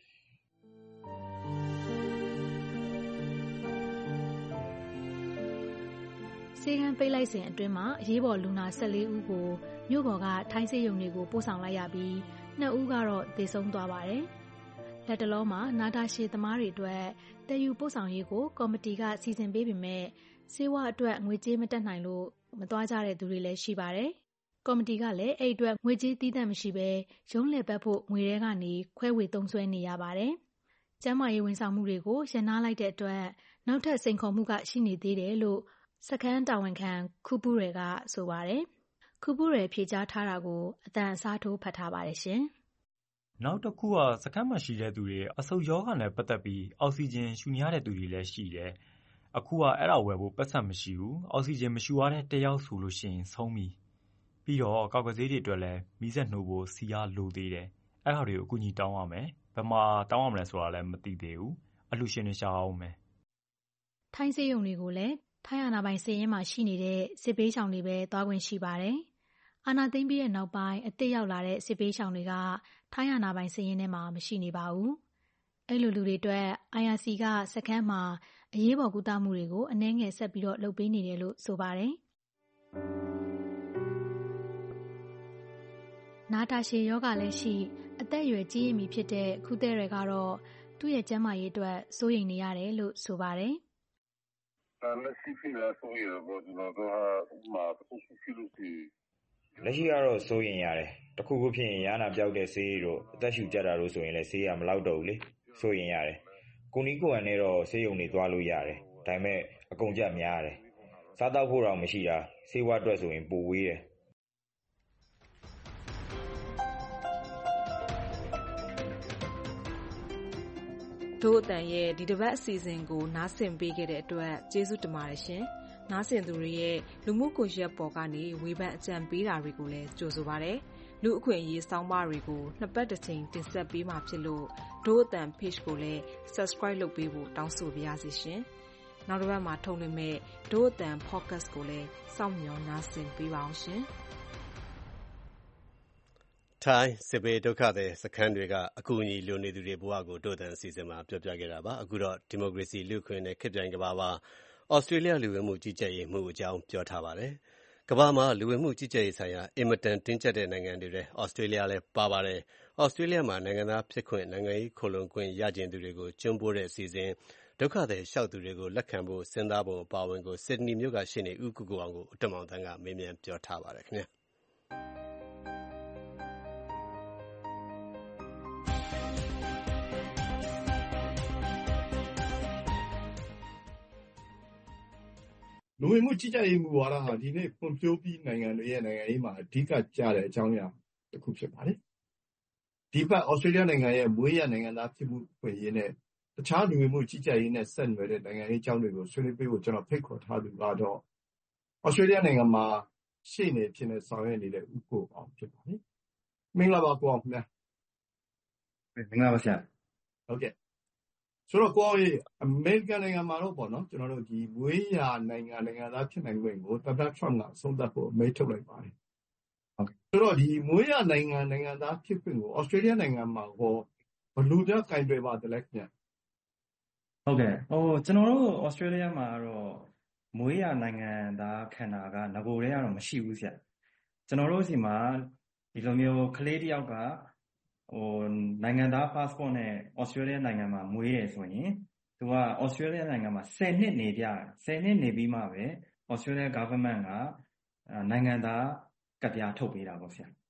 ဆေးခန်းပိတ်လိုက်စဉ်အတွင်းမှာအရေးပေါ်လူနာ၁၄ဦးကိုမြို့ပေါ်ကထိုင်းဆေးရုံတွေကိုပို့ဆောင်လိုက်ရပြီးနှစ်ဦးကတော့သေဆုံးသွားပါတယ်။လက်တလုံးမှာနာတာရှည်သမားတွေအတွက်တည်ယူပို့ဆောင်ရေးကိုကော်မတီကစီစဉ်ပေးပေမဲ့ဆေးဝါးအတွက်ငွေကြေးမတက်နိုင်လို့မသွားကြတဲ့သူတွေလည်းရှိပါတယ်။ကော်မတီကလည်းအဲ့အတွက်ငွေကြေးသီးသန့်မရှိဘဲရုံးလည်ပတ်ဖို့ငွေထဲကနေခွဲဝေသုံးစွဲနေရပါတယ်။ကျန်းမာရေးဝန်ဆောင်မှုတွေကိုရန်နာလိုက်တဲ့အတွက်နောက်ထပ်စိန်ခေါ်မှုကရှိနေသေးတယ်လို့စခန်းတာဝန်ခံခူပူရဲကဆိုပါတယ်။ခူပူရဲဖြေကြားထားတာကိုအတန်အစားထိုးဖတ်ထားပါတယ်ရှင်။နောက်တစ်ခုကစခန်းမှာရှိတဲ့သူတွေအဆုတ်ရောဂါနဲ့ပတ်သက်ပြီးအောက်ဆီဂျင်ရှူနေရတဲ့သူတွေလည်းရှိတယ်။အခုကအဲ့ဒါဝယ်ဖို့ပတ်စံမရှိဘူး။အောက်ဆီဂျင်မရှူရတဲ့တယောက်ဆိုလို့ရှိရင်ဆုံးပြီ။ပြီးတော့ကောက်ကဆေးတွေအတွက်လည်းမီးစက်နှိုးဖို့စီအားလိုသေးတယ်။အဲ့ဒါတွေကိုအကူအညီတောင်းရမယ်။ဘယ်မှာတောင်းရမလဲဆိုတာလည်းမသိသေးဘူး။အလှူရှင်တွေရှာအောင်မယ်။ထိုင်းဆေးရုံတွေကိုလည်းထိုင်းအာဏာပိုင်စည်ရင်းမှာရှိနေတဲ့စစ်ပေးဆောင်တွေပဲသွားခွင့်ရှိပါတယ်။အာဏာသိမ်းပြီးတဲ့နောက်ပိုင်းအသစ်ရောက်လာတဲ့စစ်ပေးဆောင်တွေကထိုင်းအာဏာပိုင်စည်ရင်းထဲမှာမရှိနေပါဘူး။အဲ့လိုလူတွေအတွက် အိုင်အာစီ ကစခန်းမှာအရေးပေါ်ကုသမှုတွေကိုအနည်းငယ်ဆက်ပြီးတော့လုပ်ပေးနေတယ်လို့ဆိုပါတယ်။နာတာရှည်ယောဂလည်းရှိအသက်အရွယ်ကြီးရမည်ဖြစ်တဲ့ခုသည်တွေကတော့သူ့ရဲ့ကျန်းမာရေးအတွက်စိုးရိမ်နေရတယ်လို့ဆိုပါတယ်။လက်ရှိဖြစ်လာဆိုရတော့ကျွန်တော်တို့ဟာမှာတစ်ခုဖြစ်လို့ရှိလက်ရှိကတော့စိုးရင်ရတယ်တခုခုဖြစ်ရင်ရနာပြောက်တဲ့ဆေးတို့အသက်ရှူကြတာတို့ဆိုရင်လည်းဆေးရမလောက်တော့ဘူးလေစိုးရင်ရတယ်ကိုနီးကိုဟန်နဲ့တော့ဆေးရုံတွေသွားလို့ရတယ်ဒါပေမဲ့အကုန်ကြက်များရတယ်စားတော့ဖို့တော့မရှိတာဆေးဝါးအတွက်ဆိုရင်ပိုဝေးတယ်တို့အတန်ရဲ့ဒီတစ်ပတ်အစီအစဉ်ကိုနားဆင်ပေးခဲ့တဲ့အတွက်ကျေးဇူးတင်ပါတယ်ရှင်။နားဆင်သူတွေရဲ့လူမှုကွန်ရက်ပေါ်ကနေဝေဖန်အကြံပေးတာတွေကိုလည်းကြိုဆိုပါရစေ။လူအခွင့်အရေးစောင်းပါတွေကိုနှစ်ပတ်တစ်ချိန်တင်ဆက်ပေးမှာဖြစ်လို့တို့အတန် page ကိုလည်း subscribe လုပ်ပေးဖို့တောင်းဆိုပါရစေရှင်။နောက်တစ်ပတ်မှာထုတ်လွှင့်မယ့်တို့အတန် podcast ကိုလည်းစောင့်မျှော်နားဆင်ပေးပါအောင်ရှင်။ထိုင်းစစ်ဘေးဒုက္ခသည်စခန်းတွေကအကူအညီလိုနေသူတွေဘဝကိုတို့အတန်အစီအစဉ်မှာပြောပြခဲ့တာပါအခုတော့ဒီမိုကရေစီလူ့အခွင့်အရေးနဲ့ခေတ်ပြိုင်ကမ္ဘာပါဩစတြေးလျလူဝင်မှုကြီးကြပ်ရေးမှုအကြောင်းပြောထားပါတယ်ကမ္ဘာမှာလူဝင်မှုကြီးကြပ်ရေးဆိုင်ရာအင်မတန်တင်းကျပ်တဲ့နိုင်ငံတွေထဲဩစတြေးလျလည်းပါပါတယ်ဩစတြေးလျမှာနိုင်ငံသားဖြစ်ခွင့်နိုင်ငံရေးခိုလှုံခွင့်ရကျင်သူတွေကိုကျွန်းပိုးတဲ့အစီအစဉ်ဒုက္ခသည်လျှောက်သူတွေကိုလက်ခံဖို့စဉ်းစားပုံအပါအဝင်ကိုစစ်ဒနီမြို့ကရှင်းနေဦးကူကူအောင်ကိုအတမောင်တန်းကမေးမြန်းပြောထားပါတယ်ခင်ဗျာလူဝင်မှုကြီးကြပ်ရေးမူဝါဒဟာဒီနေ့ဖွံ့ဖြိုးပြီးနိုင်ငံတွေရဲ့နိုင်ငံရေးမှာအဓိကကျတဲ့အကြောင်းအရာတစ်ခုဖြစ်ပါတယ်။ဒီဘက်ဩစတြေးလျနိုင်ငံရဲ့မွေးရနိုင်ငံသားဖြစ်မှုဖွင့်ရေးနဲ့တခြားလူဝင်မှုကြီးကြပ်ရေးနဲ့ဆက်နွယ်တဲ့နိုင်ငံရေးအကြောင်းတွေကိုဆွေးနွေးပေးဖို့ကျွန်တော်ဖိတ်ခေါ်ထားသူကတော့ဩစတြေးလျနိုင်ငံမှာရှေ့နေဖြစ်နေဆောင်ရွက်နေတဲ့ဦးကိုအောင်ဖြစ်ပါတယ်။မင်္ဂလာပါကိုအောင်ခင်ဗျာ။မင်္ဂလာပါဆရာ။ဟုတ်ကဲ့ဆိုတော့ကိုယ်အမေရိကန်နိုင်ငံမှာတော့ပေါ့နော်ကျွန်တော်တို့ဒီမွေးရာနိုင်ငံနိုင်ငံသားဖြစ်နိုင်ခွင့်ကိုသမ္မတထရမ့်ကအဆုံးသတ်ဖို့အမိန့်ထုတ်လိုက်ပါတယ်။ဟုတ်ကဲ့ဆိုတော့ဒီမွေးရာနိုင်ငံနိုင်ငံသားဖြစ်ခွင့်ကိုဩစတြေးလျနိုင်ငံမှာဟောဘယ်လိုကြောင့်ကင်တွယ်ပါသလဲခင်ဗျ။ဟုတ်ကဲ့ဟိုကျွန်တော်တို့ဩစတြေးလျမှာတော့မွေးရာနိုင်ငံသားခန္ဓာကငကိုယ်တည်းကတော့မရှိဘူးဆရာ။ကျွန်တော်တို့စီမှာဒီလိုမျိုးကလေးတယောက်ကဟိုနိုင်ငံသား passport နဲ့ဩစတြေးလျနိုင်ငံမှာမွေးတယ်ဆိုရင်သူကဩစတြေးလျနိုင်ငံမှာဆယ်နှစ်နေပြဆယ်နှစ်နေပြီးမှပဲဩစတြေးလျ government ကနိုင်ငံသားကဒ်ပြားထုတ်ပေးတာပေါ့ဆရာ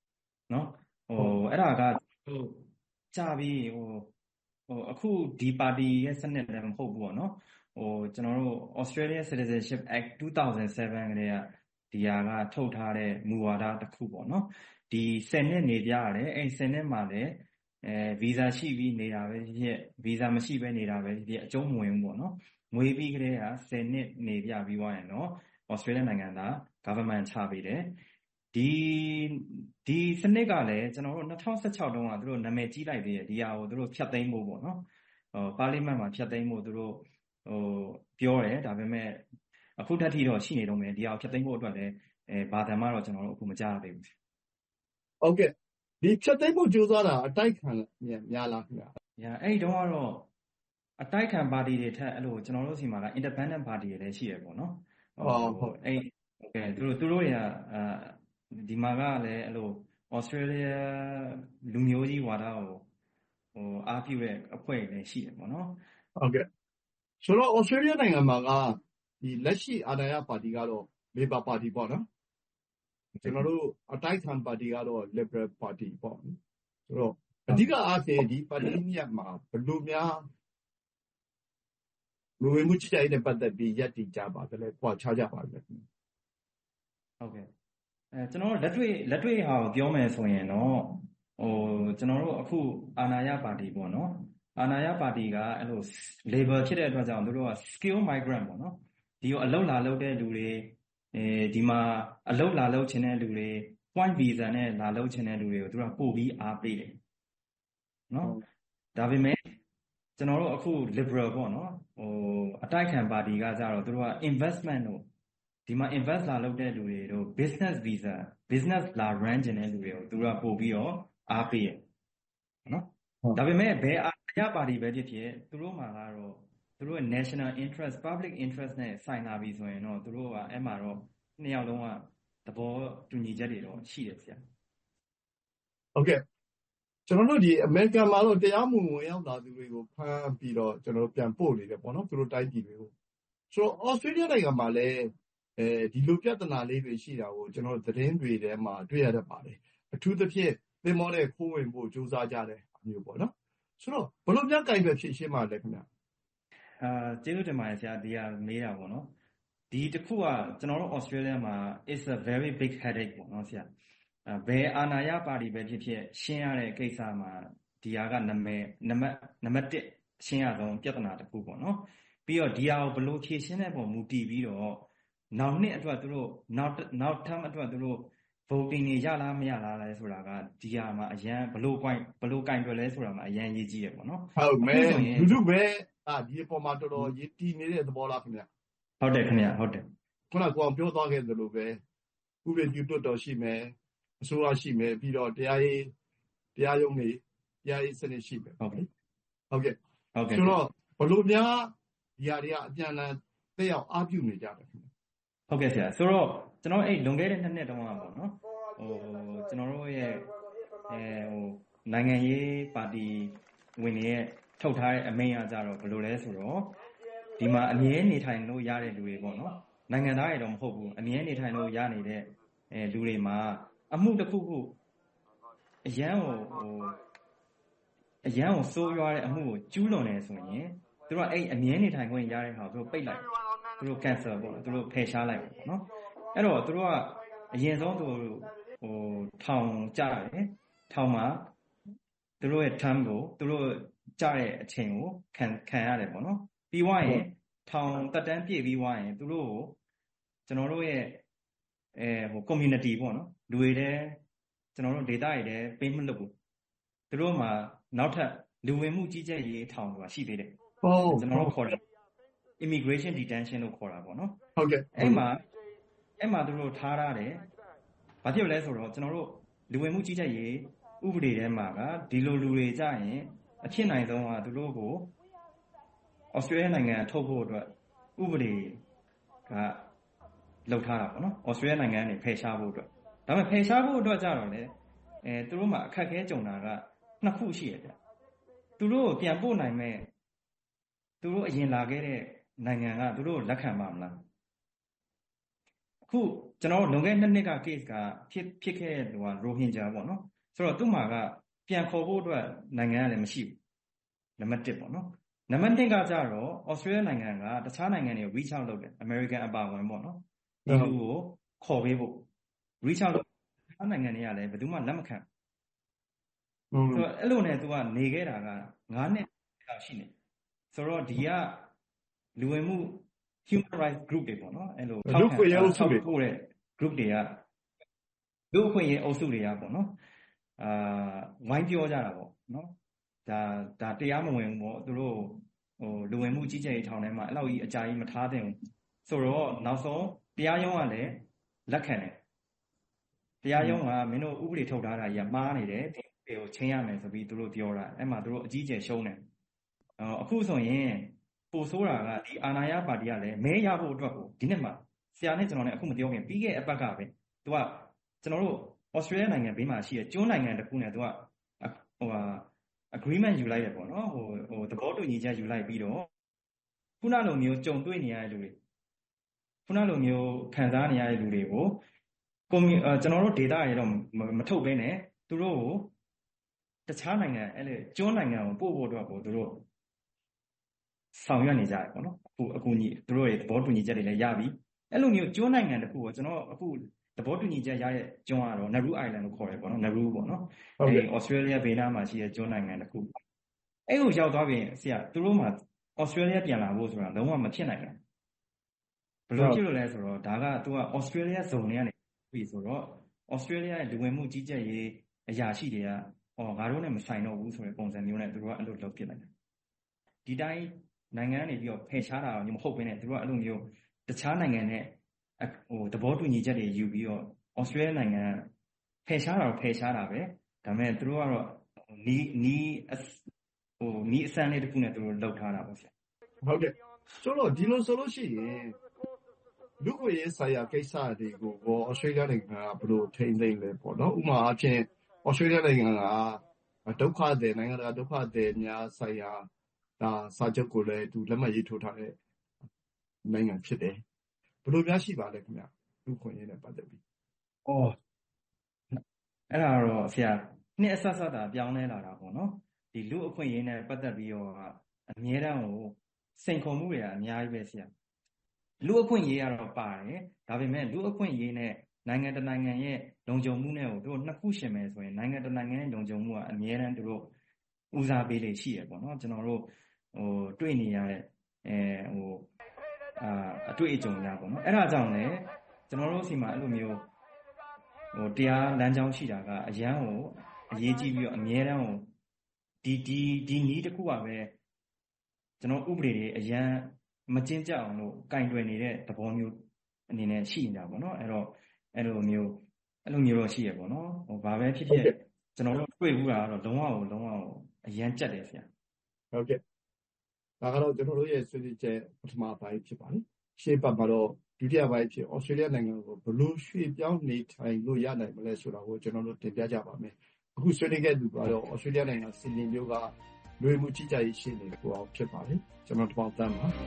နော်ဟိုအဲ့ဒါကဟိုကြာပြီးဟိုဟိုအခုဒီပါတီရဲ့စနစ်လည်းမဟုတ်ဘူးပေါ့နော်ဟိုကျွန်တော်တို့ Australia Citizenship Act two thousand seven ကလေးကဒီဟာကထုတ်ထားတဲ့မူဝါဒတစ်ခုပေါ့နော်ဒီဆယ်နှစ်နေပြရတယ်အဲ့ဆယ်နှစ်မှာလည်းအဲဗီဇာရှိပြီးနေတာပဲဖြစ်ဗီဇာမရှိဘဲနေတာပဲဖြစ်အကျုံးမဝင်ဘူးပေါ့နော်မွေးပြီးကလေးကဆယ်နှစ်နေပြပြီးသွားရင်တော့ Australia နိုင်ငံသား government ချပေးတယ်ဒီဒီစနစ်ကလည်းကျွန်တော်တို့two thousand sixteenတုန်းကသူတို့နာမည်ကြီးလိုက်သေးတယ်ဒီဟာကိုသူတို့ဖျက်သိမ်းဖို့ပေါ့နော်ဟိုပါလီမန်မှာဖျက်သိမ်းဖို့သူတို့ဟိုပြောတယ်ဒါပေမဲ့အခုတည်းကတော့ရှိနေတော့မယ်ဒီဟာကိုဖျက်သိမ်းဖို့အတွက်လည်းအဲဘာသာမှတော့ကျွန်တော်တို့အခုမကြားရသေးဘူးဟုတ်ကဲ့ဒီဖျက်သိမ်းဖို့ကြိုးစားတာအတိုက်ခံများလားခင်ဗျာညာအဲ့ဒီတုန်းကတော့အတိုက်ခံပါတီတွေထက်အဲ့လိုကျွန်တော်တို့စီမှာက independent party တွေလည်းရှိရပေါ့နော်ဟုတ်ဟုတ်အဲ့ဟုတ်ကဲ့သူတို့သူတို့တွေကအာဒီမှာကလည်းအဲ့လို Australia လူမျိုးကြီးဝါဒကိုဟိုအားပြုတဲ့အဖွဲ့တွေလည်းရှိတယ်ပေါ့နော်ဟုတ်ကဲ့ဆိုတော့ Australia နိုင်ငံမှာကဒီလက်ရှိအာဏာရပါတီကတော့ Labor Party ပေါ့နော်ကျွန်တော်တို့အတိုက်ခံပါတီကတော့ Liberal Party ပေါ့ဆိုတော့အဓိကအားဖြင့်ဒီပါတီမြတ်မှာဘယ်လိုများလူဝင်မှုကြီးကြပ်ရေးနဲ့ပတ်သက်ပြီးရပ်တည်ကြပါတယ်လဲပွားခြားကြပါတယ်ဟုတ်ကဲ့အဲကျွန်တော်လက်တွေ့လက်တွေ့ဟာကိုပြောမယ်ဆိုရင်တော့ဟိုကျွန်တော်တို့အခုအာဏာရပါတီပေါ့နော်အာဏာရပါတီကအဲ့လို labor ဖြစ်တဲ့အတွက်ကြောင့်တို့က skill migrant ပေါ့နော်ဒီကိုအလုပ်လာလုပ်တဲ့လူတွေအဲဒီမှာအလုပ်လာလုပ်ချင်တဲ့လူတွေ point visa နဲ့လာလုပ်ချင်တဲ့လူတွေကိုတို့ကပို့ပြီးအားပေးတယ်နော်ဒါပေမဲ့ကျွန်တော်တို့အခု liberal ပေါ့နော်ဟိုအတိုက်ခံပါတီကကြတော့တို့က investment တို့ဒီမှာ invest လာလုပ်တဲ့လူတွေတို့ business visa business လာ run ချင်တဲ့လူတွေကိုတို့ကပို့ပြီးတော့အားပေးရနော်ဒါပေမဲ့ဘယ်အာဏာပါတီပဲဖြစ်ဖြစ်သူတို့မှာကတော့သူတို့ရဲ့ national interest public interest နဲ့ဆိုင်လာပြီဆိုရင်တော့သူတို့ကအဲ့မှာတော့နှစ်ယောက်လုံးကသဘောတူညီချက်တွေတော့ရှိတယ်ဆရာဟုတ်ကဲ့ကျွန်တော်တို့ဒီအမေရိကန်မှာတော့တရားမဝင်ရောက်လာသူတွေကိုဖမ်းပြီးတော့ကျွန်တော်တို့ပြန်ပို့နေတယ်ပေါ့နော်သူတို့တိုင်းပြည်တွေကိုဆိုတော့ Australia နိုင်ငံမှာလည်းအဲဒီလိုပြဿနာလေးတွေရှိတာကိုကျွန်တော်တို့သတင်းတွေထဲမှာတွေ့ရတတ်ပါတယ်အထူးသဖြင့်သင်္ဘောနဲ့ခိုးဝင်ဖို့ကြိုးစားကြတဲ့မျိုးပေါ့နော်ဆိုတော့ဘလို့များကင်ပဲဖြစ်ရှင်းပါလဲခင်ဗျာအာကျေးဇူးတင်ပါတယ်ဆရာဒီဟာမေးတာပေါ့နော်ဒီတစ်ခုကကျွန်တော်တို့ Australia မှာ is a very big headache ပေါ့နော်ဆရာအဲဘယ်အာဏာရပါတီပဲဖြစ်ဖြစ်ရှင်းရတဲ့ကိစ္စမှာဒီဟာကနံပါတ်နံပါတ်နံပါတ်oneရှင်းရဆုံးပြဿနာတစ်ခုပေါ့နော်ပြီးတော့ဒီဟာကိုဘလို့ဖြေရှင်းတဲ့ပုံမူတည်ပြီးတော့နောက်နှစ်အတွက်သူတို့နောက်နောက် term အတွက်သူတို့ voting တွေရလားမရလားလဲဆိုတာကဒီဟာမှာအရန်ဘလို့ point ဘလို့ကင်တွယ်လဲဆိုတာမှာအရန်ရေးကြည့်ရပေါ့နော်ဟုတ်မယ်လူလူပဲအာဒီအပေါ်မှာတော်တော်ရေးတည်နေတဲ့သဘောလားခင်ဗျဟုတ်တယ်ခင်ဗျဟုတ်တယ်ခုနကကိုအောင်ပြောသွားခဲ့သလိုပဲဥပဒေပြုတ်တော်ရှိမယ်အစိုးရရှိမယ်ပြီးတော့တရားရေးတရားရုံးတွေတရားရေးစနစ်ရှိမယ်ဟုတ်ကဲ့ဟုတ်ကဲ့ဟုတ်ကဲ့ဆိုတော့ဘလို့များဒီဟာတွေကအပြန်အလှန်သက်ရောက်အားပြုနေကြတယ်ခင်ဗျဟုတ်ကဲ့ဆရာဆိုတော့ကျွန်တော်အဲ့လွန်ခဲ့တဲ့နှစ်နှစ်တုန်းကပေါ့နော်ဟိုကျွန်တော်တို့ရဲ့အဲဟိုနိုင်ငံရေးပါတီဝင်တွေရဲ့ထုတ်ထားတဲ့အမိန့်အကြတော့ဘယ်လိုလဲဆိုတော့ဒီမှာအမြဲနေထိုင်လို့ရတဲ့လူတွေပေါ့နော်နိုင်ငံသားတွေတော့မဟုတ်ဘူးအမြဲနေထိုင်လို့ရနေတဲ့အဲလူတွေမှာအမှုတစ်ခုခုအရန်ကိုဟိုအရန်ကိုစိုးရွားတဲ့အမှုကိုကျူးလွန်နေဆိုရင်သူတို့ကအဲ့အမြဲနေထိုင်ခွင့်ရတဲ့ဟာကိုသူတို့ပိတ်လိုက်သူတို့ cancel ပေါ့သူတို့ဖယ်ရှားလိုက်ပေါ့နော်အဲ့တော့သူတို့ကအရင်ဆုံးသူဟိုထောင်ကြတယ်ထောင်မှာသူတို့ရဲ့ term ကိုသူတို့ကြတဲ့အချိန်ကိုခံခံရတယ်ပေါ့နော်ပြီးွားရင်ထောင်တက်တန်းပြည့်ပြီးွားရင်သူတို့ကိုကျွန်တော်တို့ရဲ့အဲဟို community ပေါ့နော်လူတွေတဲ့ကျွန်တော်တို့ data တွေတဲ့ပေးမလို့ဘူးသူတို့မှာနောက်ထပ်လူဝင်မှုကြီးကြပ်ရေးထောင်ဆိုတာရှိသေးတယ်ဟုတ်ကျွန်တော်တို့ခေါ်တယ် immigration detention လို့ခေါ်တာပေါ့နော်ဟုတ်ကဲ့အဲ့မှာအဲ့မှာသူတို့ထားရတယ်ဘာဖြစ်လဲဆိုတော့ကျွန်တော်တို့လူဝင်မှုကြီးကြပ်ရေးဥပဒေထဲမှာကဒီလိုလူတွေကြရင်အဖြစ်နိုင်ဆုံးကသူတို့ကိုဩစတြေးလျနိုင်ငံထုတ်ဖို့အတွက်ဥပဒေကလုပ်ထားတာပေါ့နော်ဩစတြေးလျနိုင်ငံကနေဖယ်ရှားဖို့အတွက်ဒါပေမဲ့ဖယ်ရှားဖို့အတွက်ကြတော့လေအဲသူတို့မှာအခက်အခဲကြုံတာကနှစ်ခုရှိရတယ်သူတို့ကိုပြန်ပို့နိုင်မဲ့သူတို့အရင်လာခဲ့တဲ့နိုင်ငံကသူတို့လက်ခံပါမလားအခုကျွန်တော်လွန်ခဲ့တဲ့နှစ်နှစ်က case ကဖြစ်ဖြစ်ခဲ့တဲ့ဟိုကရိုဟင်ဂျာပေါ့နော်ဆိုတော့သူ့မှာကပြန်ခေါ်ဖို့အတွက်နိုင်ငံကလည်းမရှိဘူးနံပါတ်တစ်ပေါ့နော်နံပါတ်နှစ်ကကြတော့ဩစတြေးလျနိုင်ငံကတခြားနိုင်ငံတွေကို reach out လုပ်တယ် American အပါအဝင်ပေါ့နော်ဒီလူကိုခေါ်ပေးဖို့ reach out လုပ်တခြားနိုင်ငံတွေကလည်းဘယ်သူမှလက်မခံဘူးဆိုတော့အဲ့လိုနဲ့ तू ကနေခဲ့တာကငါးနှစ်လောက်ရှိနေဆိုတော့ဒီကလူဝင်မှု human rights group တွေပေါ့နော်အဲ့လိုထောက်ခံထောက်ပို့တဲ့ group တွေကလူအခွင့်အရေးအုပ်စုတွေကပေါ့နော်အာဝိုင်းပြောကြတာပေါ့နော်ဒါဒါတရားမဝင်ဘူးပေါ့သူတို့ဟိုလူဝင်မှုကြီးကြပ်ရေးထောင်ထဲမှာအဲ့လောက်ကြီးအကြာကြီးမထားသင့်ဘူးဆိုတော့နောက်ဆုံးတရားရုံးကလည်းလက်ခံတယ်တရားရုံးကမင်းတို့ဥပဒေထုတ်ထားတာကြီးကမှားနေတယ်ဒီဥပဒေကိုချင်းရမယ်ဆိုပြီးသူတို့ပြောတာအဲ့မှာသူတို့အကြီးအကျယ်ရှုံးတယ်အခုဆိုရင်ပိုဆိုးတာကဒီအာဏာရပါတီကလည်းမဲရဖို့အတွက်ကိုဒီနှစ်မှာဆရာနဲ့ကျွန်တော်နဲ့အခုမပြောခင်ပြီးခဲ့တဲ့အပတ်ကပဲသူကကျွန်တော်တို့ဩစတြေးလျနိုင်ငံဘေးမှာရှိတဲ့ကျွန်းနိုင်ငံတစ်ခုနဲ့သူကဟိုဟာ agreement ယူလိုက်ရပေါ့နော်ဟိုဟိုသဘောတူညီချက်ယူလိုက်ပြီးတော့ခုနလိုမျိုးကြုံတွေ့နေရတဲ့လူတွေခုနလိုမျိုးခံစားနေရတဲ့လူတွေကိုကွန်မြူကျွန်တော်တို့ data တွေတော့မထုတ်ဘဲနဲ့သူတို့ကိုတခြားနိုင်ငံအဲ့လေကျွန်းနိုင်ငံကိုပို့ဖို့အတွက်ကိုသူတို့ဆောင်ရွက်နေကြတယ်ပေါ့နော်အခုအခုညီသူတို့ရဲ့သဘောတူညီချက်တွေလည်းရပြီအဲ့လိုမျိုးကျွန်းနိုင်ငံတစ်ခုကိုကျွန်တော်အခုသဘောတူညီချက်ရတဲ့ကျွန်းကတော့ Nauru Island လို့ခေါ်တယ်ပေါ့နော် Nauru ပေါ့နော်အဲ Australia ဘေးနားမှာရှိတဲ့ကျွန်းနိုင်ငံတစ်ခုအဲ့ကိုရောက်သွားပြင်ဆရာသူတို့မှာ Australia ပြန်လာဖို့ဆိုတာလုံးဝမဖြစ်နိုင်ဘူးဘယ်လိုဖြစ်လို့လဲဆိုတော့ဒါကသူက Australia zone ထဲကနေပြီဆိုတော့ Australia ရဲ့လူဝင်မှုကြီးကြပ်ရေးအရာရှိတွေကဟောငါတို့နဲ့မဆိုင်တော့ဘူးဆိုတဲ့ပုံစံမျိုးနဲ့သူတို့ကအဲ့လိုလုပ်ဖြစ်လိုက်တယ်ဒီတိုင်းနိုင်ငံကနေပြီးတော့ဖယ်ရှားတာတော့မဟုတ်ဘဲနဲ့သူတို့ကအဲ့လိုမျိုးတခြားနိုင်ငံနဲ့ဟိုသဘောတူညီချက်တွေယူပြီးတော့ဩစတြေးလျနိုင်ငံဖယ်ရှားတာတော့ဖယ်ရှားတာပဲဒါပေမဲ့သူတို့ကတော့နီးနီးဟိုနီးအစမ်းလေးတစ်ခုနဲ့သူတို့လှုပ်ထားတာပေါ့ဆရာဟုတ်ကဲ့ဆိုတော့ဒီလိုဆိုလို့ရှိရင်လူ့ခွင့်ရေးဆိုင်ရာကိစ္စတွေကိုဩစတြေးလျနိုင်ငံကဘယ်လိုထိန်းသိမ်းလဲပေါ့နော်ဥပမာအဖြစ်ဩစတြေးလျနိုင်ငံကဒုက္ခသည်နိုင်ငံတကာဒုက္ခသည်များဆိုင်ရာဒါစာချုပ်ကိုလည်းသူလက်မှတ်ရေးထိုးထားတဲ့နိုင်ငံဖြစ်တယ်ဘယ်လိုများရှိပါလဲခင်ဗျလူ့ခွင့်ရေးနဲ့ပတ်သက်ပြီးဩအဲ့ဒါတော့ဆရာနှစ်အဆက်ဆက်တာပြောင်းလဲလာတာပေါ့နော်ဒီလူအခွင့်ရေးနဲ့ပတ်သက်ပြီးတော့အမြဲတမ်းကိုစိန်ခေါ်မှုတွေကအများကြီးပဲဆရာလူအခွင့်ရေးကတော့ပါတယ်ဒါပေမဲ့လူအခွင့်ရေးနဲ့နိုင်ငံတနိုင်ငံရဲ့လုံခြုံမှုနဲ့ကိုတို့နှစ်ခုရှင်မယ်ဆိုရင်နိုင်ငံတနိုင်ငံရဲ့လုံခြုံမှုကအမြဲတမ်းတို့ဦးစားပေးလေရှိရပေါ့နော်ကျွန်တော်တို့ဟိုတွေ့နေရတဲ့အဲဟိုအာအတွေ့အကြုံများပေါ့နော်အဲ့ဒါကြောင့်လည်းကျွန်တော်တို့စီမှာအဲ့လိုမျိုးဟိုတရားလမ်းကြောင်းရှိတာကအရန်ကိုအရေးကြီးပြီးတော့အမြဲတမ်းကိုဒီဒီဒီနည်းတစ်ခုကပဲကျွန်တော်ဥပဒေတွေအရန်မကျဉ်းကြအောင်လို့ကင်တွယ်နေတဲ့သဘောမျိုးအနေနဲ့ရှိနေတာပေါ့နော်အဲ့တော့အဲ့လိုမျိုးအဲ့လိုမျိုးတော့ရှိရပေါ့နော်ဟိုဘာပဲဖြစ်ဖြစ်ကျွန်တော်တို့တွေ့ဘူးတာကတော့လုံးဝကိုလုံးဝကိုအရန်ကြက်တယ်ဆရာဟုတ်ကဲ့ဒါကတော့ကျွန်တော်တို့ရဲ့ဆွေးနွေးချက်ပထမပိုင်းဖြစ်ပါတယ်ရှေ့ပတ်မှာတော့ဒုတိယပိုင်းဖြစ်ဩစတြေးလျနိုင်ငံကိုဘလို့ရွှေ့ပြောင်းနေထိုင်လို့ရနိုင်မလဲဆိုတာကိုကျွန်တော်တို့တင်ပြကြပါမယ်အခုဆွေးနွေးခဲ့သူကတော့ဩစတြေးလျနိုင်ငံစီဒနီမြို့ကလူဝင်မှုကြီးကြပ်ရေးရှင်းနေတဲ့ကိုအောင်ဖြစ်ပါတယ်ကျွန်တော်တပေါင်းတန်းပါ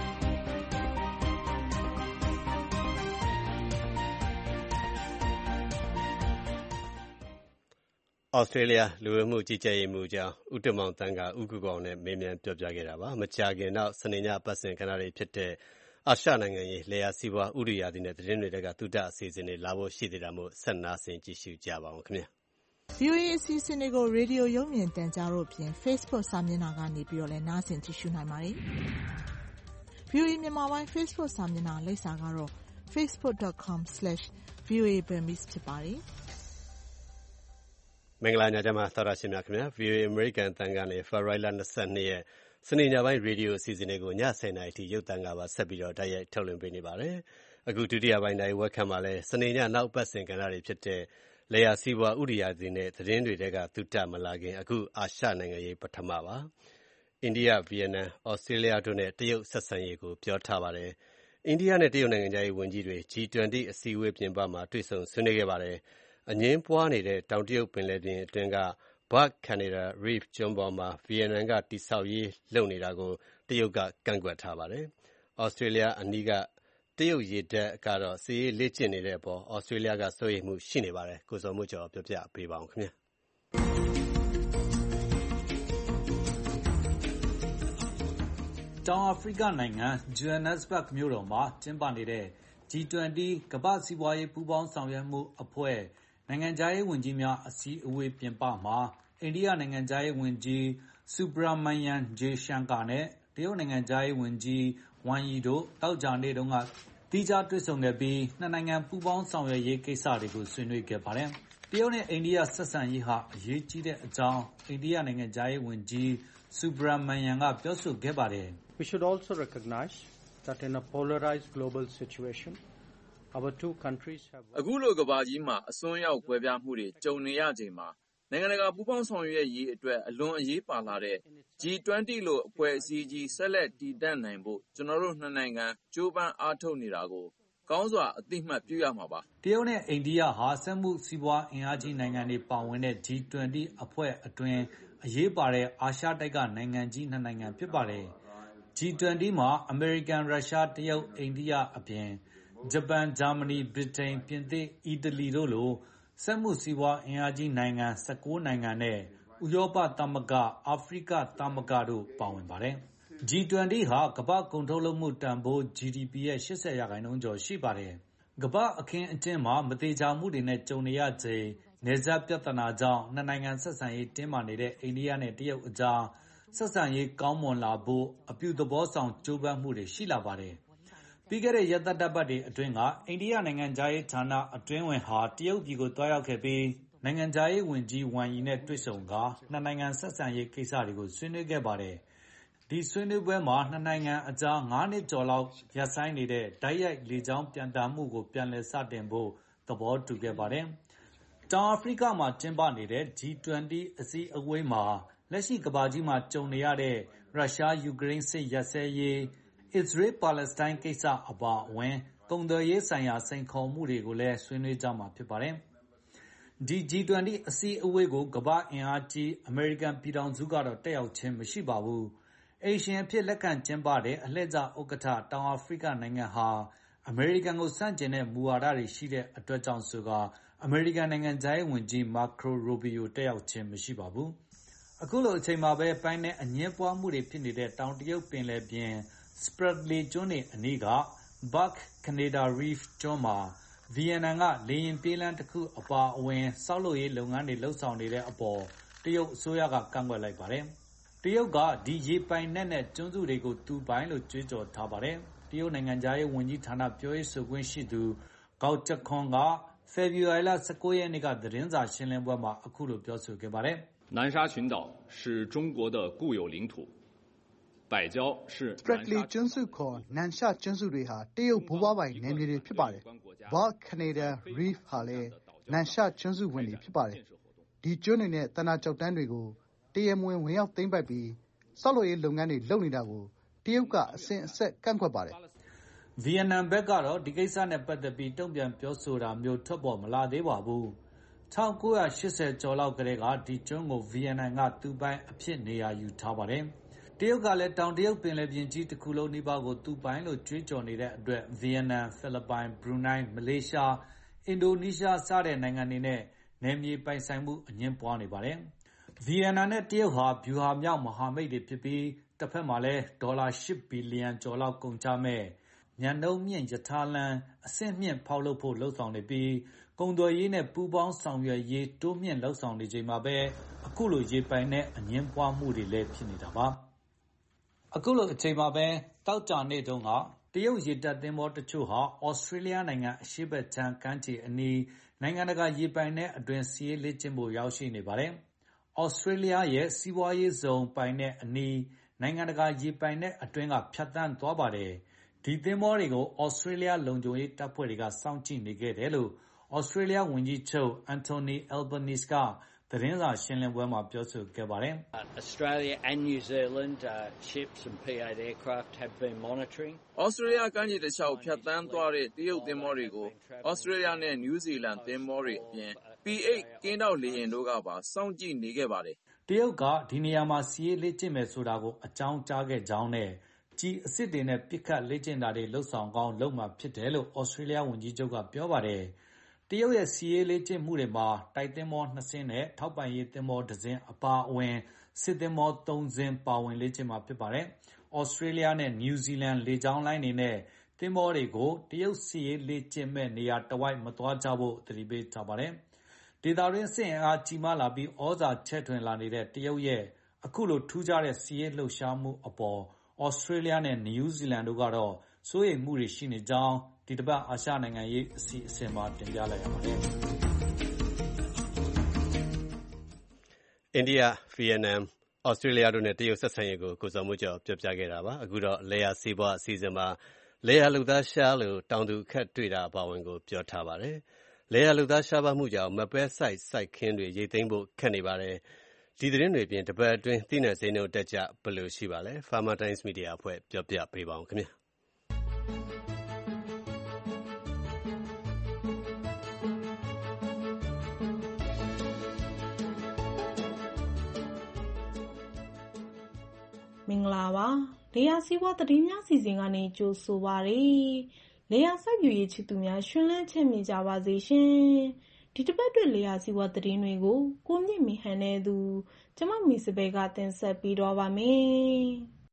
ဩစတြေးလျလူဝင်မှုကြီးကြပ်ရေးမှုကြောင့်ဥတ္တမောင်တန်းကဥက္ကုကောင်နဲ့မေးမြန်းပြောပြခဲ့တာပါမကြာခင်နောက်စနေညပတ်စဉ်ခဏတွေဖြစ်တဲ့အာရှနိုင်ငံရေးလေယာစီးပွားဥရိယာတိနဲ့သတင်းတွေကသုတအစီအစဉ်တွေလာဖို့ရှိသေးတာမို့ဆက်နာဆင်ကြည့်ရှုကြပါအောင်ခင်ဗျာဗီအိုအေ အစီအစဉ်တွေကိုရေဒီယိုရုပ်မြင်သံကြားတို့ဖြင့် Facebook စာမျက်နှာကနေပြီးတော့လည်းနားဆင်ကြည့်ရှုနိုင်ပါတယ်။ ဗီအိုအေမြန်မာပိုင်း Facebook စာမျက်နှာလိပ်စာကတော့ facebook dot com slash v o a burmese ဖြစ်ပါတယ်။မင်္ဂလာညချမ်းပါသောတာရှင်များခင်ဗျာ ဗီအိုအေ American တန်ကနေ February လ ၂၂ ရက်စနေညပိုင်းရေဒီယိုအစီအစဉ်တွေကိုညဆယ်နာရီထိရုပ်သံကပါဆက်ပြီးတော့တိုက်ရိုက်ထုတ်လွှင့်ပေးနေပါတယ်။အခုဒုတိယပိုင်းတိုင်းဝက်ခန့်မှာလဲစနေညနောက်ပတ်စဉ်ကဏ္ဍတွေဖြစ်တဲ့လေယာစီးပွားဥရိယာတိနဲ့သတင်းတွေတဲကသုတမလာခင်အခုအာရှနိုင်ငံရေးပထမပါအိန္ဒိယဗီယက်နမ်ဩစတြေးလျတို့နဲ့တရုတ်ဆက်ဆံရေးကိုပြောထားပါတယ်အိန္ဒိယနဲ့တရုတ်နိုင်ငံသားရေးဝန်ကြီးတွေ ဂျီ ၂၀ အစည်းအဝေးပြင်ပမှာတွေ့ဆုံဆွေးနွေးခဲ့ပါတယ်အငင်းပွားနေတဲ့တောင်တရုတ်ပင်လယ်ပြင်အတွင်းက Bark Canada Reef ကျွန်းပေါ်မှာဗီယက်နမ်ကတိဆောက်ရေးလုပ်နေတာကိုတရုတ်ကကန့်ကွက်ထားပါတယ်ဩစတြေးလျအနီးကတရုတ်ရေတပ်ကတော့စစ်ရေးလေ့ကျင့်နေတဲ့အပေါ်ဩစတြေးလျကစိုးရိမ်မှုရှိနေပါတယ်ကိုစော်မှုကျော်ပြောပြပေးပါအောင်ခင်ဗျာတောင်အာဖရိကနိုင်ငံ Johannesburg မြို့တော်မှာကျင်းပနေတဲ့ ဂျီ ၂၀ ကမ္ဘာ့စီးပွားရေးပူးပေါင်းဆောင်ရွက်မှုအဖွဲ့နိုင်ငံခြားရေးဝန်ကြီးများအစည်းအဝေးပြင်ပမှာအိန္ဒိယနိုင်ငံခြားရေးဝန်ကြီး Subrahmanyam Jaishankar နဲ့တရုတ်နိုင်ငံခြားရေးဝန်ကြီး Wang Yi တို့သောကြာနေ့တုန်းကသီးခြားတွေ့ဆုံခဲ့ပြီးနှစ်နိုင်ငံပူးပေါင်းဆောင်ရွက်ရေးကိစ္စတွေကိုဆွေးနွေးခဲ့ပါတယ်။တရုတ်နဲ့အိန္ဒိယဆက်ဆံရေးဟာအရေးကြီးတဲ့အကြောင်းအိန္ဒိယနိုင်ငံခြားရေးဝန်ကြီး Subrahmanyam ကပြောဆိုခဲ့ပါတယ်။ We should also recognize that in a polarized global situation, our two countries have အခုလိုကမ္ဘာကြီးမှာအစွန်းရောက်ကွဲပြားမှုတွေကြုံနေရချိန်မှာနိုင်ငံတကာပူးပေါင်းဆောင်ရွက်ရေးအတွက်အလွန်အရေးပါလာတဲ့ ဂျီ ၂၀ လို့အဖွဲ့အစည်းကြီးဆက်လက်တည်တံ့နိုင်ဖို့ကျွန်တော်တို့နှစ်နိုင်ငံကြိုးပမ်းအားထုတ်နေတာကိုကောင်းစွာအသိမှတ်ပြုရမှာပါ။တရုတ်နဲ့အိန္ဒိယဟာစက်မှုစီးပွားအင်အားကြီးနိုင်ငံတွေပါဝင်တဲ့ ဂျီ ၂၀ အဖွဲ့အတွင်းအရေးပါတဲ့အာရှတိုက်ကနိုင်ငံကြီးနှစ်နိုင်ငံဖြစ်ပါတယ်။ ဂျီ ၂၀ မှာအမေရိကန်၊ရုရှား၊တရုတ်၊အိန္ဒိယအပြင်ဂျပန်၊ဂျာမနီ၊ဗြိတိန်၊ပြင်သစ်၊အီတလီတို့လိုစက်မှုစီးပွားအင်အားကြီးနိုင်ငံ၁၉နိုင်ငံနဲ့ဥရောပသမဂ္ဂ၊အာဖရိကသမဂ္ဂတို့ပါဝင်ပါတယ်။ ဂျီ ၂၀ ဟာကမ္ဘာ့ကုန်ထုတ်လုပ်မှုတန်ဖိုး ဂျီ ဒီ ပီ ရဲ့ ၈၀ ရာခိုင်နှုန်းကျော်ရှိပါတယ်။ကမ္ဘာ့အခင်းအကျင်းမှာမသေချာမှုတွေနဲ့ကြုံနေရချိန်နယ်စပ်ပြဿနာကြောင့်နှစ်နိုင်ငံဆက်ဆံရေးတင်းမာနေတဲ့အိန္ဒိယနဲ့တရုတ်အကြားဆက်ဆံရေးကောင်းမွန်လာဖို့အပြုသဘောဆောင်ကြိုးပမ်းမှုတွေရှိလာပါတယ်။ပြီးခဲ့တဲ့ရက်သတ္တပတ်တွေအတွင်းကအိန္ဒိယနိုင်ငံခြားရေးဌာနအတွင်းဝန်ဟာတရုတ်ပြည်ကိုသွားရောက်ခဲ့ပြီးနိုင်ငံခြားရေးဝန်ကြီး Wang Yi နဲ့တွေ့ဆုံကာနှစ်နိုင်ငံဆက်ဆံရေးကိစ္စတွေကိုဆွေးနွေးခဲ့ပါတယ်။ဒီဆွေးနွေးပွဲမှာနှစ်နိုင်ငံအကြားငါးနှစ်ကျော်လောက်ရပ်ဆိုင်းနေတဲ့တိုက်ရိုက်လေကြောင်းပျံသန်းမှုကိုပြန်လည်စတင်ဖို့သဘောတူခဲ့ပါတယ်။တောင်အာဖရိကမှာကျင်းပနေတဲ့ ဂျီ ၂၀ အစည်းအဝေးမှာလက်ရှိကမ္ဘာကြီးမှာကြုံနေရတဲ့ရုရှားယူကရိန်းစစ်ရပ်စဲရေး၊အစ္စရေးပါလက်စတိုင်းကိစ္စအပါအဝင်ကုန်သွယ်ရေးဆိုင်ရာစိန်ခေါ်မှုတွေကိုလည်းဆွေးနွေးကြမှာဖြစ်ပါတယ်။ဒီ ဂျီ ၂၀ အစည်းအဝေးကိုကမ္ဘာ့အင်အားကြီးအမေရိကန်ပြည်ထောင်စုကတော့တက်ရောက်ခြင်းမရှိပါဘူး။အိမ်ရှင်အဖြစ်လက်ခံကျင်းပတဲ့အလှည့်ကျဥက္ကဋ္ဌတောင်အာဖရိကနိုင်ငံဟာအမေရိကန်ကိုဆန့်ကျင်တဲ့မူဝါဒတွေရှိတဲ့အတွက်ကြောင့်ဆိုကာအမေရိကန်နိုင်ငံခြားရေးဝန်ကြီး Marco Rubio တက်ရောက်ခြင်းမရှိပါဘူး။အခုလိုအချိန်မှာပဲပိုင်နက်အငြင်းပွားမှုတွေဖြစ်နေတဲ့တောင်တရုတ်ပင်လယ်ပြင် Spratly ကျွန်းတွေအနီးက Bark Canada Reef ကျွန်းမှာဗီယက်နမ်ကလေယာဉ်ပြေးလမ်းတခုအပါအဝင်ဆောက်လုပ်ရေးလုပ်ငန်းတွေလုပ်ဆောင်နေတဲ့အပေါ်တရုတ်အစိုးရကကန့်ကွက်လိုက်ပါတယ်။တရုတ်ကဒီရေပိုင်နက်နဲ့ကျွန်းစုတွေကိုသူပိုင်လို့ကြွေးကြော်ထားပါတယ်။တရုတ်နိုင်ငံခြားရေးဝန်ကြီးဌာနပြောရေးဆိုခွင့်ရှိသူ Gao Zhakun ကဖေဖေါ်ဝါရီလ၁၉ရက်နေ့ကသတင်းစာရှင်းလင်းပွဲမှာအခုလိုပြောဆိုခဲ့ပါတယ် “南沙群岛是中国的固有领土，百礁是 Spratly ကျွန်းစုခေါ်နန်ရှာကျွန်းစုတွေဟာတရုတ်ဘိုးဘွားပိုင်နယ်မြေတွေဖြစ်ပါတယ်။ Bark Canada Reef ဟာလည်းနန်ရှာကျွန်းစုဝင်တွေဖြစ်ပါတယ်။ဒီကျွန်းတွေနဲ့သန္တာကျောက်တန်းတွေကိုတရားမဝင်ဝင်ရောက်သိမ်းပိုက်ပြီးဆောက်လုပ်ရေးလုပ်ငန်းတွေလုပ်နေတာကိုတရုတ်ကအစဉ်အဆက်ကန့်ကွက်ပါတယ်။ ”ဗီယက်နမ်ဘက်ကတော့ဒီကိစ္စနဲ့ပတ်သက်ပြီးတုံ့ပြန်ပြောဆိုတာမျိုးထွက်ပေါ်မလာသေးပါဘူး။၁၉၈၀ကျော်လောက်ကတည်းကဒီကျွန်းကိုဗီယက်နမ်ကသူပိုင်အဖြစ်နေရာယူထားပါတယ်။တရုတ်ကလည်းတောင်တရုတ်ပင်လယ်ပြင်ကြီးတခုလုံးနီးပါးကိုသူပိုင်လို့ကြွေးကြော်နေတဲ့အတွက်ဗီယက်နမ်၊ဖိလစ်ပိုင်၊ဘရူနိုင်း၊မလေးရှား၊အင်ဒိုနီးရှားစတဲ့နိုင်ငံတွေနဲ့နယ်မြေပိုင်ဆိုင်မှုအငြင်းပွားနေပါတယ်။ဗီယက်နမ်နဲ့တရုတ်ဟာဗျူဟာမြောက်မဟာမိတ်တွေဖြစ်ပြီးတဖက်မှာလည်းဒေါ်လာ၈ဘီလီယံကျော်လောက်ကုန်ကျမယ့်မြန်နှုန်းမြင့်ရထားလမ်းအဆင့်မြင့်ဖောက်လုပ်ဖို့လုပ်ဆောင်နေပြီးကုန်သွယ်ရေးနဲ့ပူးပေါင်းဆောင်ရွက်ရေးတိုးမြှင့်လုပ်ဆောင်နေချိန်မှာပဲအခုလိုရေပိုင်နက်အငြင်းပွားမှုတွေလည်းဖြစ်နေတာပါ။အခုလိုအချိန်မှာပဲသောကြာနေ့တုန်းကတရုတ်ရေတပ်သင်္ဘောတချို့ဟာဩစတြေးလျနိုင်ငံအရှေ့ဘက်ခြမ်းကမ်းခြေအနီးနိုင်ငံတကာရေပိုင်နက်အတွင်းစစ်ရေးလေ့ကျင့်ဖို့ရောက်ရှိနေပါတယ်။ဩစတြေးလျရဲ့စီးပွားရေးဇုံပိုင်နက်အနီးနိုင်ငံတကာရေပိုင်နက်အတွင်းကဖြတ်သန်းသွားပါတယ်။ဒီသင်္ဘောတွေကိုဩစတြေးလျလုံခြုံရေးတပ်ဖွဲ့တွေကစောင့်ကြည့်နေခဲ့တယ်လို့ဩစတြေးလျဝန်ကြီးချုပ် Anthony Albanese ကသတင်းစာရှင်းလင်းပွဲမှာပြောဆိုခဲ့ပါတယ်။ Australia and New Zealand uh, ships and P eight aircraft have been monitoring. ဩစတြေးလျကမ်းခြေတလျှောက်ဖြတ်သန်းသွားတဲ့တရုတ်သင်္ဘောတွေကိုဩစတြေးလျနဲ့နယူးဇီလန်သင်္ဘောတွေအပြင် P eight ကင်းထောက်လေယာဉ်တို့ကပါစောင့်ကြည့်နေခဲ့ပါတယ်။တရုတ်ကဒီနေရာမှာစစ်ရေးလေ့ကျင့်မယ်ဆိုတာကိုအကြောင်းကြားခဲ့ကြောင်းနဲ့ကျည်အစစ်တွေနဲ့ပစ်ခတ်လေ့ကျင့်တာတွေလုပ်ဆောင်ကောင်းလုပ်မှာဖြစ်တယ်လို့ဩစတြေးလျဝန်ကြီးချုပ်ကပြောပါတယ်။ တရုတ်ရဲ့စစ်ရေးလေ့ကျင့်မှုတွေမှာတိုက်သင်္ဘောနှစ်စင်းနဲ့ထောက်ပံ့ရေးသင်္ဘောတစ်စင်းအပါအဝင်စစ်သင်္ဘောသုံးစင်းပါဝင်လေ့ကျင့်မှာဖြစ်ပါတယ်။ ဩစတြေးလျနဲ့နယူးဇီလန်လေကြောင်းလိုင်းတွေနဲ့သင်္ဘောတွေကိုတရုတ်စစ်ရေးလေ့ကျင့်မယ့်နေရာတစ်ဝိုက်မသွားကြဖို့သတိပေးထားပါတယ်။ ဒေသတွင်းစစ်အင်အားကြီးမားလာပြီးဩဇာချဲ့ထွင်လာနေတဲ့တရုတ်ရဲ့အခုလိုထူးခြားတဲ့စစ်ရေးလှုပ်ရှားမှုအပေါ်ဩစတြေးလျနဲ့နယူးဇီလန်တို့ကတော့စိုးရိမ်မှုတွေရှိနေကြောင်းဒီတစ်ပတ်အာရှနိုင်ငံရေးအစီအစဉ်မှာတင်ပြလိုက်ရပါတယ်။အိန္ဒိယ၊ဗီယက်နမ်၊ဩစတြေးလျတို့နဲ့တရုတ်ဆက်ဆံရေးကိုကိုဇော်မိုးကျော်ပြောပြခဲ့တာပါ။အခုတော့လယ်ယာစီးပွားအစီအစဉ်မှာလယ်ယာလုပ်သားရှားလို့တောင်သူအခက်တွေ့တာအပါအဝင်ကိုပြောထားပါတယ်။လယ်ယာလုပ်သားရှားပါးမှုကြောင့်မပဲစိုက်စိုက်ခင်းတွေရိတ်သိမ်းဖို့ခက်နေပါတယ်။ဒီသတင်းတွေပြင်တပတ်အတွင်းသီးနှံဈေးနှုန်းတက်ကြဘယ်လိုရှိပါလဲ။ Farmer Times Media အဖွဲ့ပြောပြပေးပါဦးခင်ဗျာ။မင်္ဂလာပါလယ်ယာစီးပွားသတင်းများစီစဉ်ကနေကြိုဆိုပါရစေလယ်ယာစိုက်ပျိုးရေးချစ်သူများရှင်လန်းချမ်းမြေ့ကြပါစေရှင်ဒီတစ်ပတ်အတွက်လယ်ယာစီးပွားသတင်းတွေကိုကိုမြင့်မီဟန်တဲ့သူကျမမီစပယ်ကတင်ဆက်ပေးတော့ပါမယ်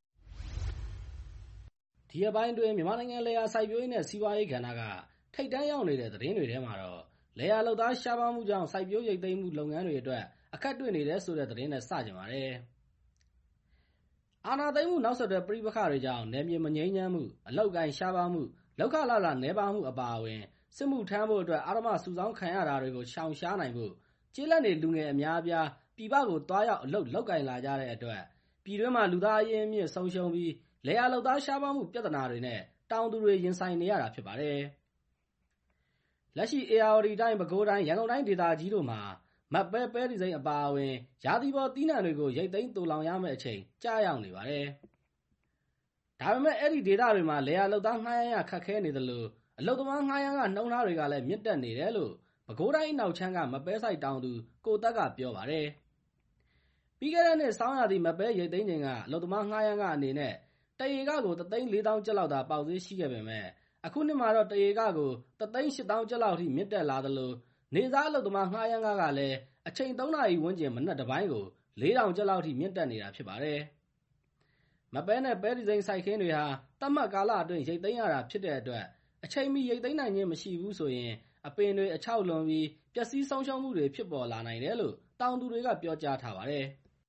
ဒီအပိုင်းတွင်မြန်မာနိုင်ငံလယ်ယာစိုက်ပျိုးရေးနဲ့စီးပွားရေးကဏ္ဍကထိပ်တန်းရောက်နေတဲ့သတင်းတွေထဲမှာတော့လယ်ယာလုပ်သားရှားပါးမှုကြောင့်စိုက်ပျိုးရိတ်သိမ်းမှုလုပ်ငန်းတွေအတွက်အခက်တွေ့နေတယ်ဆိုတဲ့သတင်းနဲ့စကြပါတယ်အာဏာသိမ်းမှုနောက်ဆက်တွဲပြည်ပခါတွေကြောင့်နယ်မြေမငြိမ်းချမ်းမှုအလောက်ကိုင်းရှားပါမှုလောက်ခလာလာနဲပါမှုအပါအဝင်စစ်မှုထမ်းဖို့အတွက်အာရမစုဆောင်းခံရတာတွေကိုရှောင်ရှားနိုင်ဖို့ကျေးလက်နေလူငယ်အများအပြားပြည်ပကိုတွားရောက်အလုပ်လောက်ကိုင်းလာကြတဲ့အတွက်ပြည်တွင်းမှာလူသားအရင်းအမြစ်ဆုံးရှုံးပြီးလယ်ယာလုပ်သားရှားပါမှုပြဿနာတွေနဲ့တောင်သူတွေရင်ဆိုင်နေရတာဖြစ်ပါတယ်လက်ရှိအေရဝတီတိုင်းပဲခူးတိုင်းရန်ကုန်တိုင်းဒေသကြီးတို့မှာမတ်ပဲပဲဒီစိန်အပါအဝင်ရာသီပေါ်တီးနှံတွေကိုရိတ်သိမ်းတူလောင်ရမယ့်အချိန်ကြာရောက်နေပါတယ်ဒါပေမဲ့အဲ့ဒီဒေသတွေမှာလယ်ယာလုပ်သားငှားရမ်းရခက်ခဲနေသလိုအလုပ်သမားငှားရမ်းကနှုံးသားတွေကလည်းမြင့်တက်နေတယ်လို့ပဲခူးတိုင်းနောက်ချမ်းကမပဲဆိုင်တောင်သူကိုတက်ကပြောပါတယ်ပြီးခဲ့တဲ့နှစ်ဆောင်းရာသီမပဲရိတ်သိမ်းချိန်ကအလုပ်သမားငှားရမ်းကအနေနဲ့တရေကကိုတသိန်းလေးသောင်းကျပ်လောက်သာပေါက်သေးရှိခဲ့ပေမဲ့အခုနှစ်မှာတော့တရေကကိုတသိန်းရှစ်သောင်းကျပ်လောက်ထိမြင့်တက်လာသလိုနေစားအလုပ်သမားငှားရမ်းကကလည်းအချိန်သုံးနာရီဝန်းကျင်မနက်တစ်ပိုင်းကိုလေးထောင်ကျပ်လောက်ထိမြင့်တက်နေတာဖြစ်ပါတယ်မပဲနဲ့ပဲဒီစိန်စိုက်ခင်းတွေဟာတတ်မှတ်ကာလအတွင်းရိတ်သိမ်းရတာဖြစ်တဲ့အတွက်အချိန်မီရိတ်သိမ်းနိုင်ခြင်းမရှိဘူးဆိုရင်အပင်တွေအချောက်လွန်ပြီးပျက်စီးဆုံးရှုံးမှုတွေဖြစ်ပေါ်လာနိုင်တယ်လို့တောင်သူတွေကပြောကြားထားပါတယ်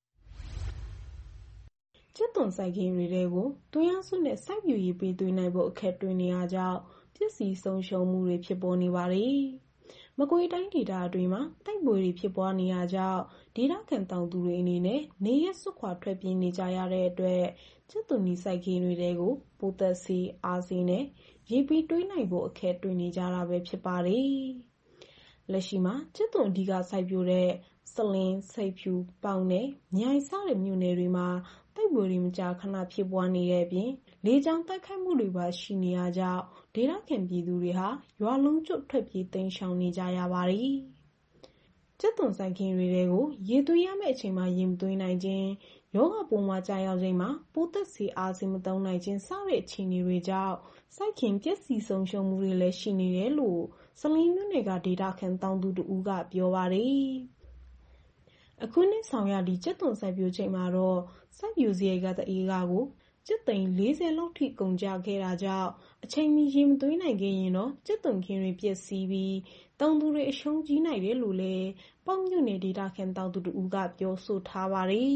ကျက်သွန်စိုက်ခင်းတွေကိုတွင်းအားစုနဲ့စိုက်ပျိုးရေးပေးသွင်းနိုင်ဖို့အခက်တွေ့နေရကြောင်းပျက်စီးဆုံးရှုံးမှုတွေဖြစ်ပေါ်နေပါတယ်။မကွေးတိုင်းဒေသအတွင်းမှာတိုက်ပွဲတွေဖြစ်ပွားနေရကြောင်းဒေသခံတောင်သူတွေအနေနဲ့နေရက်စွခွာထွက်ပြေးနေကြရတဲ့အတွက်ကျက်သွန်ဒီစိုက်ခင်းတွေကိုပိုးသက်စီအားစီနဲ့ရေပြီးတွေးနိုင်ဖို့အခက်တွေ့နေကြတာပဲဖြစ်ပါတယ်။လက်ရှိမှာကျက်သွန်ဒီကစိုက်ပျိုးတဲ့စလင်းစိတ်ဖြူပေါင်နဲ့မြိုင်စားတဲ့မြို့နယ်တွေမှာတိုက်ပွဲတွေမကြာခဏဖြစ်ပွားနေတဲ့အပြင်လေကြောင်းတိုက်ခိုက်မှုတွေပါရှိနေရကြောင်းဒေသခံပြည်သူတွေဟာရွာလုံးကျွတ်ထွက်ပြေးတိမ်းရှောင်နေကြရပါတယ်။ကျက်သွန်ဆိုင်ခင်းတွေကိုရေသွင်းရမယ့်အချိန်မှာရေမသွင်းနိုင်ခြင်းယောဂပိုးမှာကြာရောက်ခြင်းမှာပိုးသက်စီအားစီမသုံးနိုင်ခြင်းစတဲ့အခြေအနေတွေကြောင့်စိုက်ခင်ပျက်စီးဆုံးရှုံးမှုတွေလည်းရှိနေတယ်လို့စလင်းမြို့နယ်ကဒေသခံတောင်သူတူကပြောပါတယ်။အခုနှစ်ဆောင်ရဒီကျက်သွန်စိုက်ပျိုးချိန်မှာတော့စိုက်ပျိုးစရိတ်ကတအေးကကိုကျက်သိန်းလေးဆယ်လောက်ထိကုန်ကျခဲ့တာကြောင့်အချိန်မီရေမသွင်းနိုင်ခဲ့ရင်တော့ကျက်သွန်ခင်းတွေပျက်စီးပြီးတောင်သူတွေအရှုံးကြီးနိုင်တယ်လို့လည်းပေါက်မြို့နယ်ဒေသခံတောင်သူတူကပြောဆိုထားပါတယ်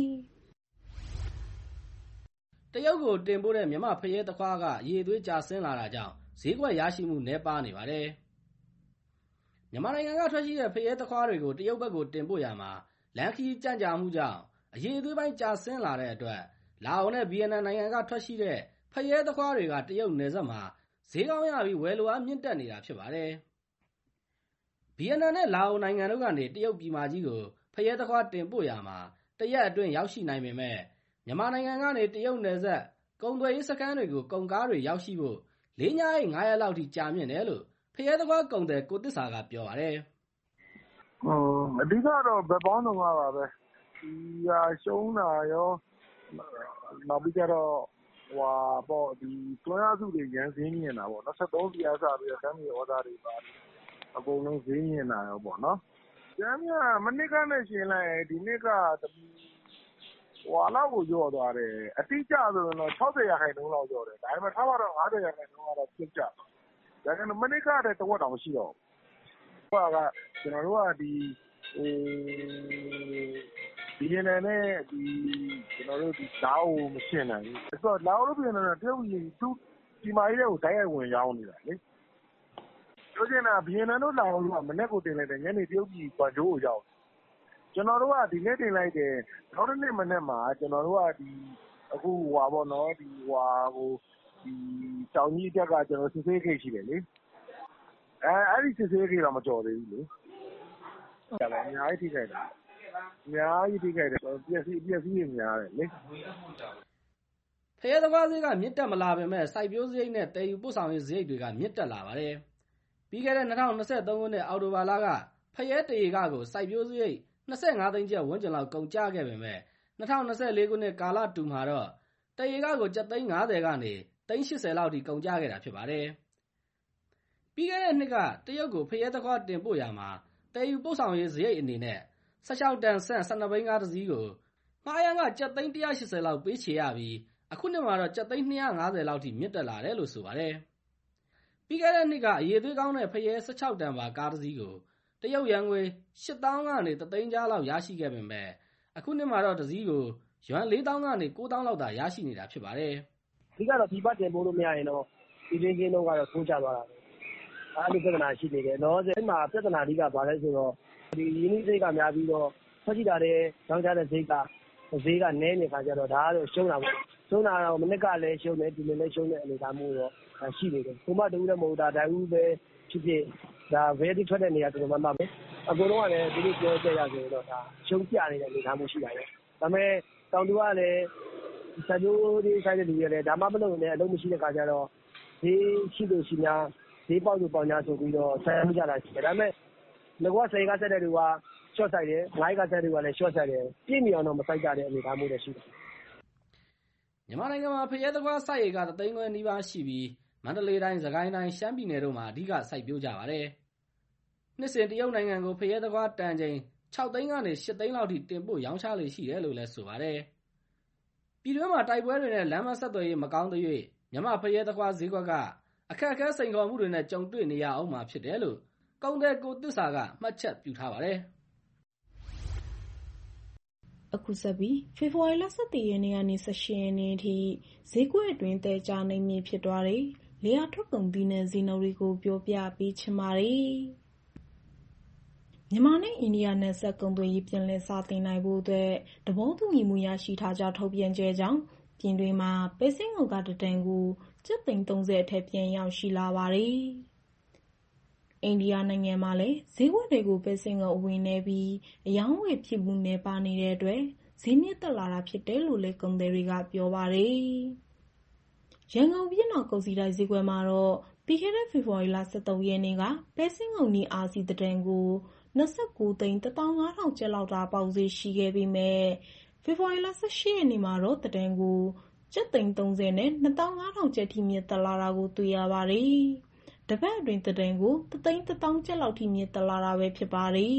။တရုတ်ကိုတင်ပို့တဲ့မြန်မာဖရဲသခွားကအရေးသွေးကျဆင်းလာတာကြောင့်ဈေးကွက်ရရှိမှုနှဲပါနေပါတယ်။မြန်မာနိုင်ငံကထွက်ရှိတဲ့ဖရဲသခွားတွေကိုတရုတ်ဘက်ကိုတင်ပို့ရမှာလန်ခီကြန့်ကြာမှုကြောင့်အရေးသွေးပိုင်းကျဆင်းလာတဲ့အတွက်လာအိုနဲ့ဗီယက်နမ်နိုင်ငံကထွက်ရှိတဲ့ဖရဲသခွားတွေကတရုတ်နယ်စပ်မှာဈေးကောင်းရပြီးဝယ်လိုအားမြင့်တက်နေတာဖြစ်ပါတယ်။ဗီယက်နမ်နဲ့လာအိုနိုင်ငံတို့ကနေတရုတ်ပြည်မကြီးကိုဖရဲသခွားတင်ပို့ရမှာတရက်အတွင်းရောက်ရှိနိုင်ပေမဲ့မြန်မာနိုင်ငံကနေတရုတ်နယ်စပ်ကုန်သွယ်ရေးစခန်းတွေကိုကုန်ကားတွေရောက်ရှိဖို့လေးညအိတ်ငါးရက်လောက်ထိကြာမြင့်တယ်လို့ဖရဲသခွားကုန်သည်ကိုသစ္စာကပြောပါတယ်။ဟိုအဓိကတော့ဗက်ပေါင်းတုံကပါပဲ။ဒီဟာရှုံးတာရောနောက်ပြီးကြတော့ဟွာပေါ့ဒီတွန်းအားစုတွေရန်စင်းမြင်တာပေါ့နော်ဆက်သုံးစီအားစပြီးတော့တမ်းမြေဩဇာတွေပါအကုန်လုံးဈေးမြင့်တာရောပေါ့နော်။ကျန်မြမနှစ်ကနဲ့ရှင်လိုက်ဒီနှစ်ကဟွာလောက်ကိုကျော်သွားတယ်။အတိအကျဆိုရင်တော့၆၀ရာခိုင်နှုန်းလောက်ကျော်တယ်။ဒါပေမဲ့ထားပါတော့၅၀ရာခိုင်နှုန်းကတော့ပြုတ်ကျသွား။ဒါကြောင့်မနှစ်ကတည်းကတဝက်တောင်မရှိတော့ဘူး။ဟိုကကျွန်တော်တို့ကဒီဟိုဒီနေ့နဲ့ဒီကျွန်တော်တို့ဒီဓာတ်ကိုမရှင်းနိုင်ဘူး။ဆိုတော့လာလို့ပြင်တော့တရုတ်ကြီးသူဒီမာကြီးတွေကိုတိုက်ရိုက်ဝင်ရောင်းနေတာလေ။ပြောချင်တာဗီယက်နမ်တို့လာလို့ကမနေ့ကိုတင်လိုက်တယ်ညနေတရုတ်ကြီးကွန်ဂျိုးကိုရောက်ကျွန်တော်တို့ကဒီနေ့တင်လိုက်တယ်နောက်တစ်နေ့မနေ့မှာကျွန်တော်တို့ကဒီအခုဟွာပေါ့နော်ဒီဟွာဟိုဒီတောင်ကြီးတက်ကကျွန်တော်စစ်ဆေးခိတ်ရှိတယ်လေအဲအဲ့ဒီစစ်ဆေးခိတ်တော့မကြော်သေးဘူးလေဟုတ်တယ်အများကြီးထိခိုက်တယ်အများကြီးထိခိုက်တယ်ပျက်စီးပျက်စီးရများတယ်လေဖရဲသခွားဈေးကမြင့်တက်မလာပေမဲ့စိုက်ပျိုးစရိတ်နဲ့တည်ယူပို့ဆောင်ရေးစရိတ်တွေကမြင့်တက်လာပါတယ်ပြီးခဲ့တဲ့၂၀၂၃ခုနှစ်အောက်တိုဘာလကဖရဲတရေကကိုစိုက်ပျိုးစရိတ်၂၅သိန်းကျပ်ဝန်းကျင်လောက်ကုန်ကျခဲ့ပေမဲ့၂၀၂၄ခုနှစ်ကာလတူမှာတော့တရေကကိုကျပ်သိန်း၅၀ကနေသိန်း၈၀လောက်ထိကုန်ကျခဲ့တာဖြစ်ပါတယ်ပြီးခဲ့တဲ့နှစ်ကတရုတ်ကိုဖရဲသခွားတင်ပို့ရမှာတည်ယူပို့ဆောင်ရေးစရိတ်အနေနဲ့၁၆တန်ဆန့်၁၂ဘိန်းကားတစ်စီးကိုငှားရမ်းကကျပ်သိန်း၁၈၀လောက်ပေးချေရပြီးအခုနှစ်မှာတော့ကျပ်သိန်း၂၅၀လောက်ထိမြင့်တက်လာတယ်လို့ဆိုပါတယ်ပြီးခဲ့တဲ့နှစ်ကအရေးသွေးကောင်းတဲ့ဖရဲ၁၆တန်ပါကားတစ်စီးကိုတရုတ်ယွမ်ငွေ၈သောင်းကနေတစ်သိန်းကြားလောက်ရရှိခဲ့ပေမဲ့အခုနှစ်မှာတော့တစ်စီးကိုယွမ်၄သောင်းကနေ၉သောင်းလောက်သာရရှိနေတာဖြစ်ပါတယ်အဓိကတော့ဒီဘက်တင်ပို့လို့မရရင်တော့ဒီရင်းချင်းတော့ကတော့ထိုးကျသွားတာပဲအဲ့လိုပြဿနာရှိနေတယ်တော့အဲ့မှာပြဿနာအဓိကဘာလဲဆိုတော့ဒီရင်းနှီးစိတ်ကများပြီးတော့ဆက်ကြည့်တာတဲ့ကြောင်းကြတဲ့စိတ်ကဈေးကနည်းနေခါကျတော့ဒါကတော့ရှုံးတာပေါ့ရှုံးတာတော့မနစ်ကလည်းရှုံးတယ်ဒီနေ့လည်းရှုံးတဲ့အနေအထားမျိုးတော့ရှိနေတယ်ဘုမတူလည်းမဟုတ်တာဒါဦးပဲဖြစ်ဖြစ်ဒါဘယ်ဒီထွက်တဲ့နေရာတော်မှမပဲအကုန်လုံးကလည်းဒီလိုပြောကြရဆိုတော့ဒါရှုံးပြနေတဲ့အနေအထားမျိုးရှိပါတယ်ဒါပေမဲ့တောင်သူကလည်းစကြိုးဒီဆိုင်တဲ့လူတွေလည်းဒါမှမလုပ်နဲ့အလုံးမရှိတဲ့ခါကျတော့ဒီရှိလို့ရှိများဒီပေါက်လို့ပေါင်ညာဆိုပြီးတော့ဆန်းကြတာရှိတယ်ဒါပေမဲ့ငကွာဆိုင်ကဆက်တဲ့လူကရှော့ဆိုင်တယ်ငိုင်းကဆက်တဲ့လူကလည်းရှော့ဆိုင်တယ်ပြည့်မီအောင်တော့မဆိုင်ကြတဲ့အနေအထားမျိုးတွေရှိတယ်မြန်မာနိုင်ငံမှာဖရဲသခွားစိုက်ရည်ကတသိန်းခွဲနီးပါးရှိပြီးမန္တလေးတိုင်း၊စကိုင်းတိုင်း၊ရှမ်းပြည်နယ်တို့မှာအဓိကစိုက်ပျိုးကြပါတယ်။နှစ်စဉ်တရုတ်နိုင်ငံကိုဖရဲသခွားတန်ချိန်၆သိန်းကနေ၈သိန်းလောက်ထိတင်ပို့ရောင်းချလေရှိတယ်လို့လည်းဆိုပါတယ်။ပြည်တွင်းမှာတိုက်ပွဲတွေနဲ့လမ်းမဆက်သွယ်ရေးမကောင်းသရွေ့မြန်မာဖရဲသခွားဈေးကွက်ကအခက်အခဲစိန်ခေါ်မှုတွေနဲ့ကြုံတွေ့နေရအောင်မှာဖြစ်တယ်လို့ကုန်သည်ကိုသစ္စာကမှတ်ချက်ပြုထားပါတယ်။အခုဆက်ပြီးဖေဖော်ဝါရီလ၁၁ရက်နေ့ကနေ၁၈ရက်နေ့အထိဈေးကွက်အတွင်းတဲကြားနေမြေဖြစ်သွားတဲ့လေယာထွက်ကုန်သီးနှံဈေးနှုန်းတွေကိုပြောပြပေးချင်ပါတယ်။မြန်မာနဲ့အိန္ဒိယနယ်စပ်ကုန်သွယ်ရေးပြန်လည်စတင်နိုင်ဖို့အတွက်သဘောတူညီမှုရရှိထားကြောင်းထုတ်ပြန်ချက်ကြောင့်ပြည်တွင်းမှာပဲစင်းငုံကတတန်ကိုကျပ်သိန်း၃၀အထက်ပြန်ရောက်ရှိလာပါတယ်။အိန္ဒိယနိုင်ငံမှာလည်းဈေးကွက်တွေကိုပဲစင်းငုံအဝင်နေပြီးအယောင်းဝယ်ဖြစ်မှုနေပါနေတဲ့အတွက်ဈေးမြင့်တက်လာတာဖြစ်တယ်လို့လည်းကုန်သည်တွေကပြောပါတယ်။ရန်ကုန်ပြည်တော်ကုန်စည်ဒိုင်ဈေးကွက်မှာတော့ပြီးခဲ့တဲ့ဖေဖော်ဝါရီလ၁၃ရက်နေ့ကပဲစင်းငုံနီအာစီတတန်ကို၂၉သိန်း၁သောင်း၅ထောင်ကျပ်လောက်တာပေါက်ဈေးရှိခဲ့ပြီးမြဲဖေဖော်ဝါရီလ၁၈ရက်နေ့မှာတော့တတန်ကိုကျပ်သိန်း၃၀နဲ့၂သောင်း၅ထောင်ကျပ်ထိမြင့်တက်လာတာကိုတွေ့ရပါတယ်။တပတ်အတွင်းတတန်ကိုတသိန်း၁သောင်းကျပ်လောက်ထိမြင့်တက်လာတာပဲဖြစ်ပါတယ်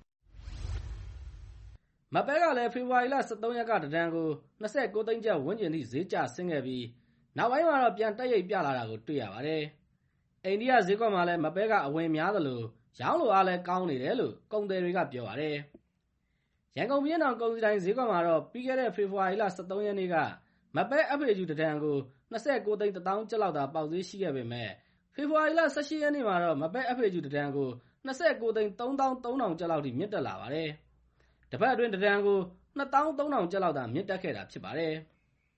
။မပဲကလည်းဖေဖော်ဝါရီလ၁၃ရက်ကတတန်ကို၂၉သိန်းကျပ်ဝန်းကျင်ထိဈေးကျဆင်းခဲ့ပြီးနောက်ပိုင်းမှာတော့ပြန်တက်ရိပ်ပြလာတာကိုတွေ့ရပါတယ်။အိန္ဒိယဈေးကွက်မှာလည်းမပဲကအဝင်များသလိုရောင်းလိုအားလည်းကောင်းနေတယ်လို့ကုန်သည်တွေကပြောပါတယ်။ရန်ကုန်ပြည်တော်ကုန်စည်ဒိုင်ဈေးကွက်မှာတော့ပြီးခဲ့တဲ့ဖေဖော်ဝါရီလ၁၃ရက်နေ့ကမပဲအဖေကျူတတန်ကို၂၉သိန်း၁သောင်းကျပ်လောက်သာပေါက်ဈေးရှိခဲ့ပေမဲ့ဖေဖော်ဝါရီလ၁၈ရက်နေ့မှာတော့မပဲအဖေကျူတတန်ကို၂၉သိန်း၃သောင်း၃ထောင်ကျပ်လောက်ထိမြင့်တက်လာပါတယ်။တပတ်အတွင်းတတန်ကို၂သောင်း၃ထောင်ကျပ်လောက်သာမြင့်တက်ခဲ့တာဖြစ်ပါတယ်။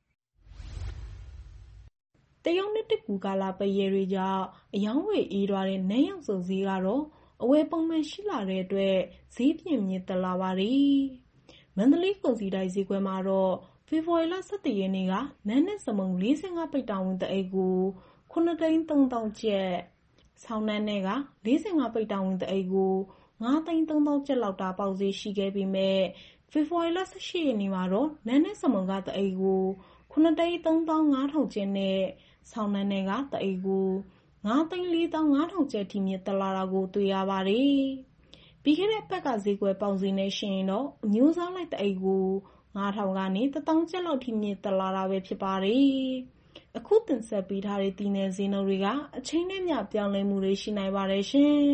တရုတ်နှစ်တကူကာလပရဲတွေကြောင့်အယောင်းဝယ်အေးသွားတဲ့နန်းရောက်စုံဈေးကတော့အဝယ်ပုံမှန်ရှိလာတဲ့အတွက်ဈေးပြင်းမြင့်တက်လာပါတယ်။မန္တလေးကုန်စည်ဒိုင်ဈေးကွက်မှာတော့ဖေဖော်ဝါရီလ၁၁ရက်နေ့ကနန်းနဲ့စမုံ၄၅ပိတ်တာဝန်တအိတ်ကိုခုနှစ်သိန်းသုံးသောင်းကျပ်ဆောင်းနှန်းနဲ့က၄၅ပိတ်တာဝန်တအိတ်ကိုငါးသိန်းသုံးသောင်းကျပ်လောက်တာပေါက်ဈေးရှိခဲ့ပြီးမြဲဖေဖော်ဝါရီလ၁၈ရက်နေ့မှာတော့နန်းနဲ့စမုံကတအိတ်ကိုခုနှစ်သိန်းသုံးသောင်း၅ထောင်ကျပ်နဲ့ဆောင်းနှန်းနဲ့ကတအိတ်ကိုငါးသိန်းလေးသောင်းငါးထောင်ကျပ်ထိမြင့်တက်လာတာကိုတွေ့ရပါတယ်။ပြီးခဲ့တဲ့အပတ်ကဈေးကွက်ပေါက်ဈေးနဲ့ယှဉ်ရင်တော့အမျိုးအစားလိုက်တအိတ်ကိုငါးထောင်ကနေတစ်သောင်းကျပ်လောက်ထိမြင့်တက်လာတာပဲဖြစ်ပါတယ်။အခုတင်ဆက်ပေးထားတဲ့တည်နယ်ဈေးနှုန်းတွေကအချိန်နဲ့မျှပြောင်းလဲမှုတွေရှိနိုင်ပါတယ်ရှင်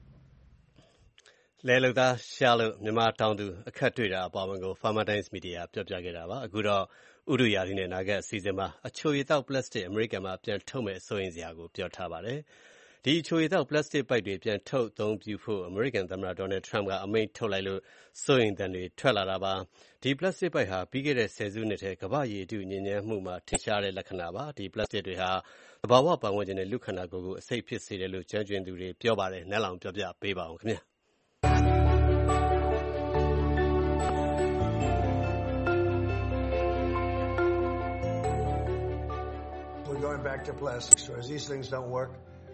။လယ်လုပ်သားရှားလို့မြန်မာတောင်သူအခက်တွေ့တာအပေါ်မှာကို Farmer Times Media ပြောပြခဲ့တာပါ။အခုတော့ဥတုရာသီနဲ့နာဂတ်အစီအစဉ်မှာအချိုရည်သောက်ပလတ်စတစ်အမေရိကန်မှာပြန်ထုတ်မဲ့စိုးရိမ်စရာကိုပြောထားပါတယ်။ဒီအချိုရည်သောက်ပလတ်စတစ်ပိုက်တွေပြန်ထုတ်အသုံးပြုဖို့အမေရိကန်သမ္မတ Donald Trump ကအမိန့်ထုတ်လိုက်လို့စိုးရိမ်သံတွေထွက်လာတာပါ။ဒီပလတ်စတစ်ပိုက်ဟာပြီးခဲ့တဲ့ဆယ်စုနှစ်ထဲကမ္ဘာ့ရေထုညစ်ညမ်းမှုမှာထင်ရှားတဲ့လက္ခဏာပါ။ဒီပလတ်စတစ်တွေဟာသဘာဝပတ်ဝန်းကျင်နဲ့လူခန္ဓာကိုယ်ကိုအဆိပ်ဖြစ်စေတယ်လို့ကျွမ်းကျင်သူတွေပြောပါတယ်။နန်းလောင်ပြောပြပေးပါဦးခင်ဗျာ။ Going back to plastic straws. These things don't work.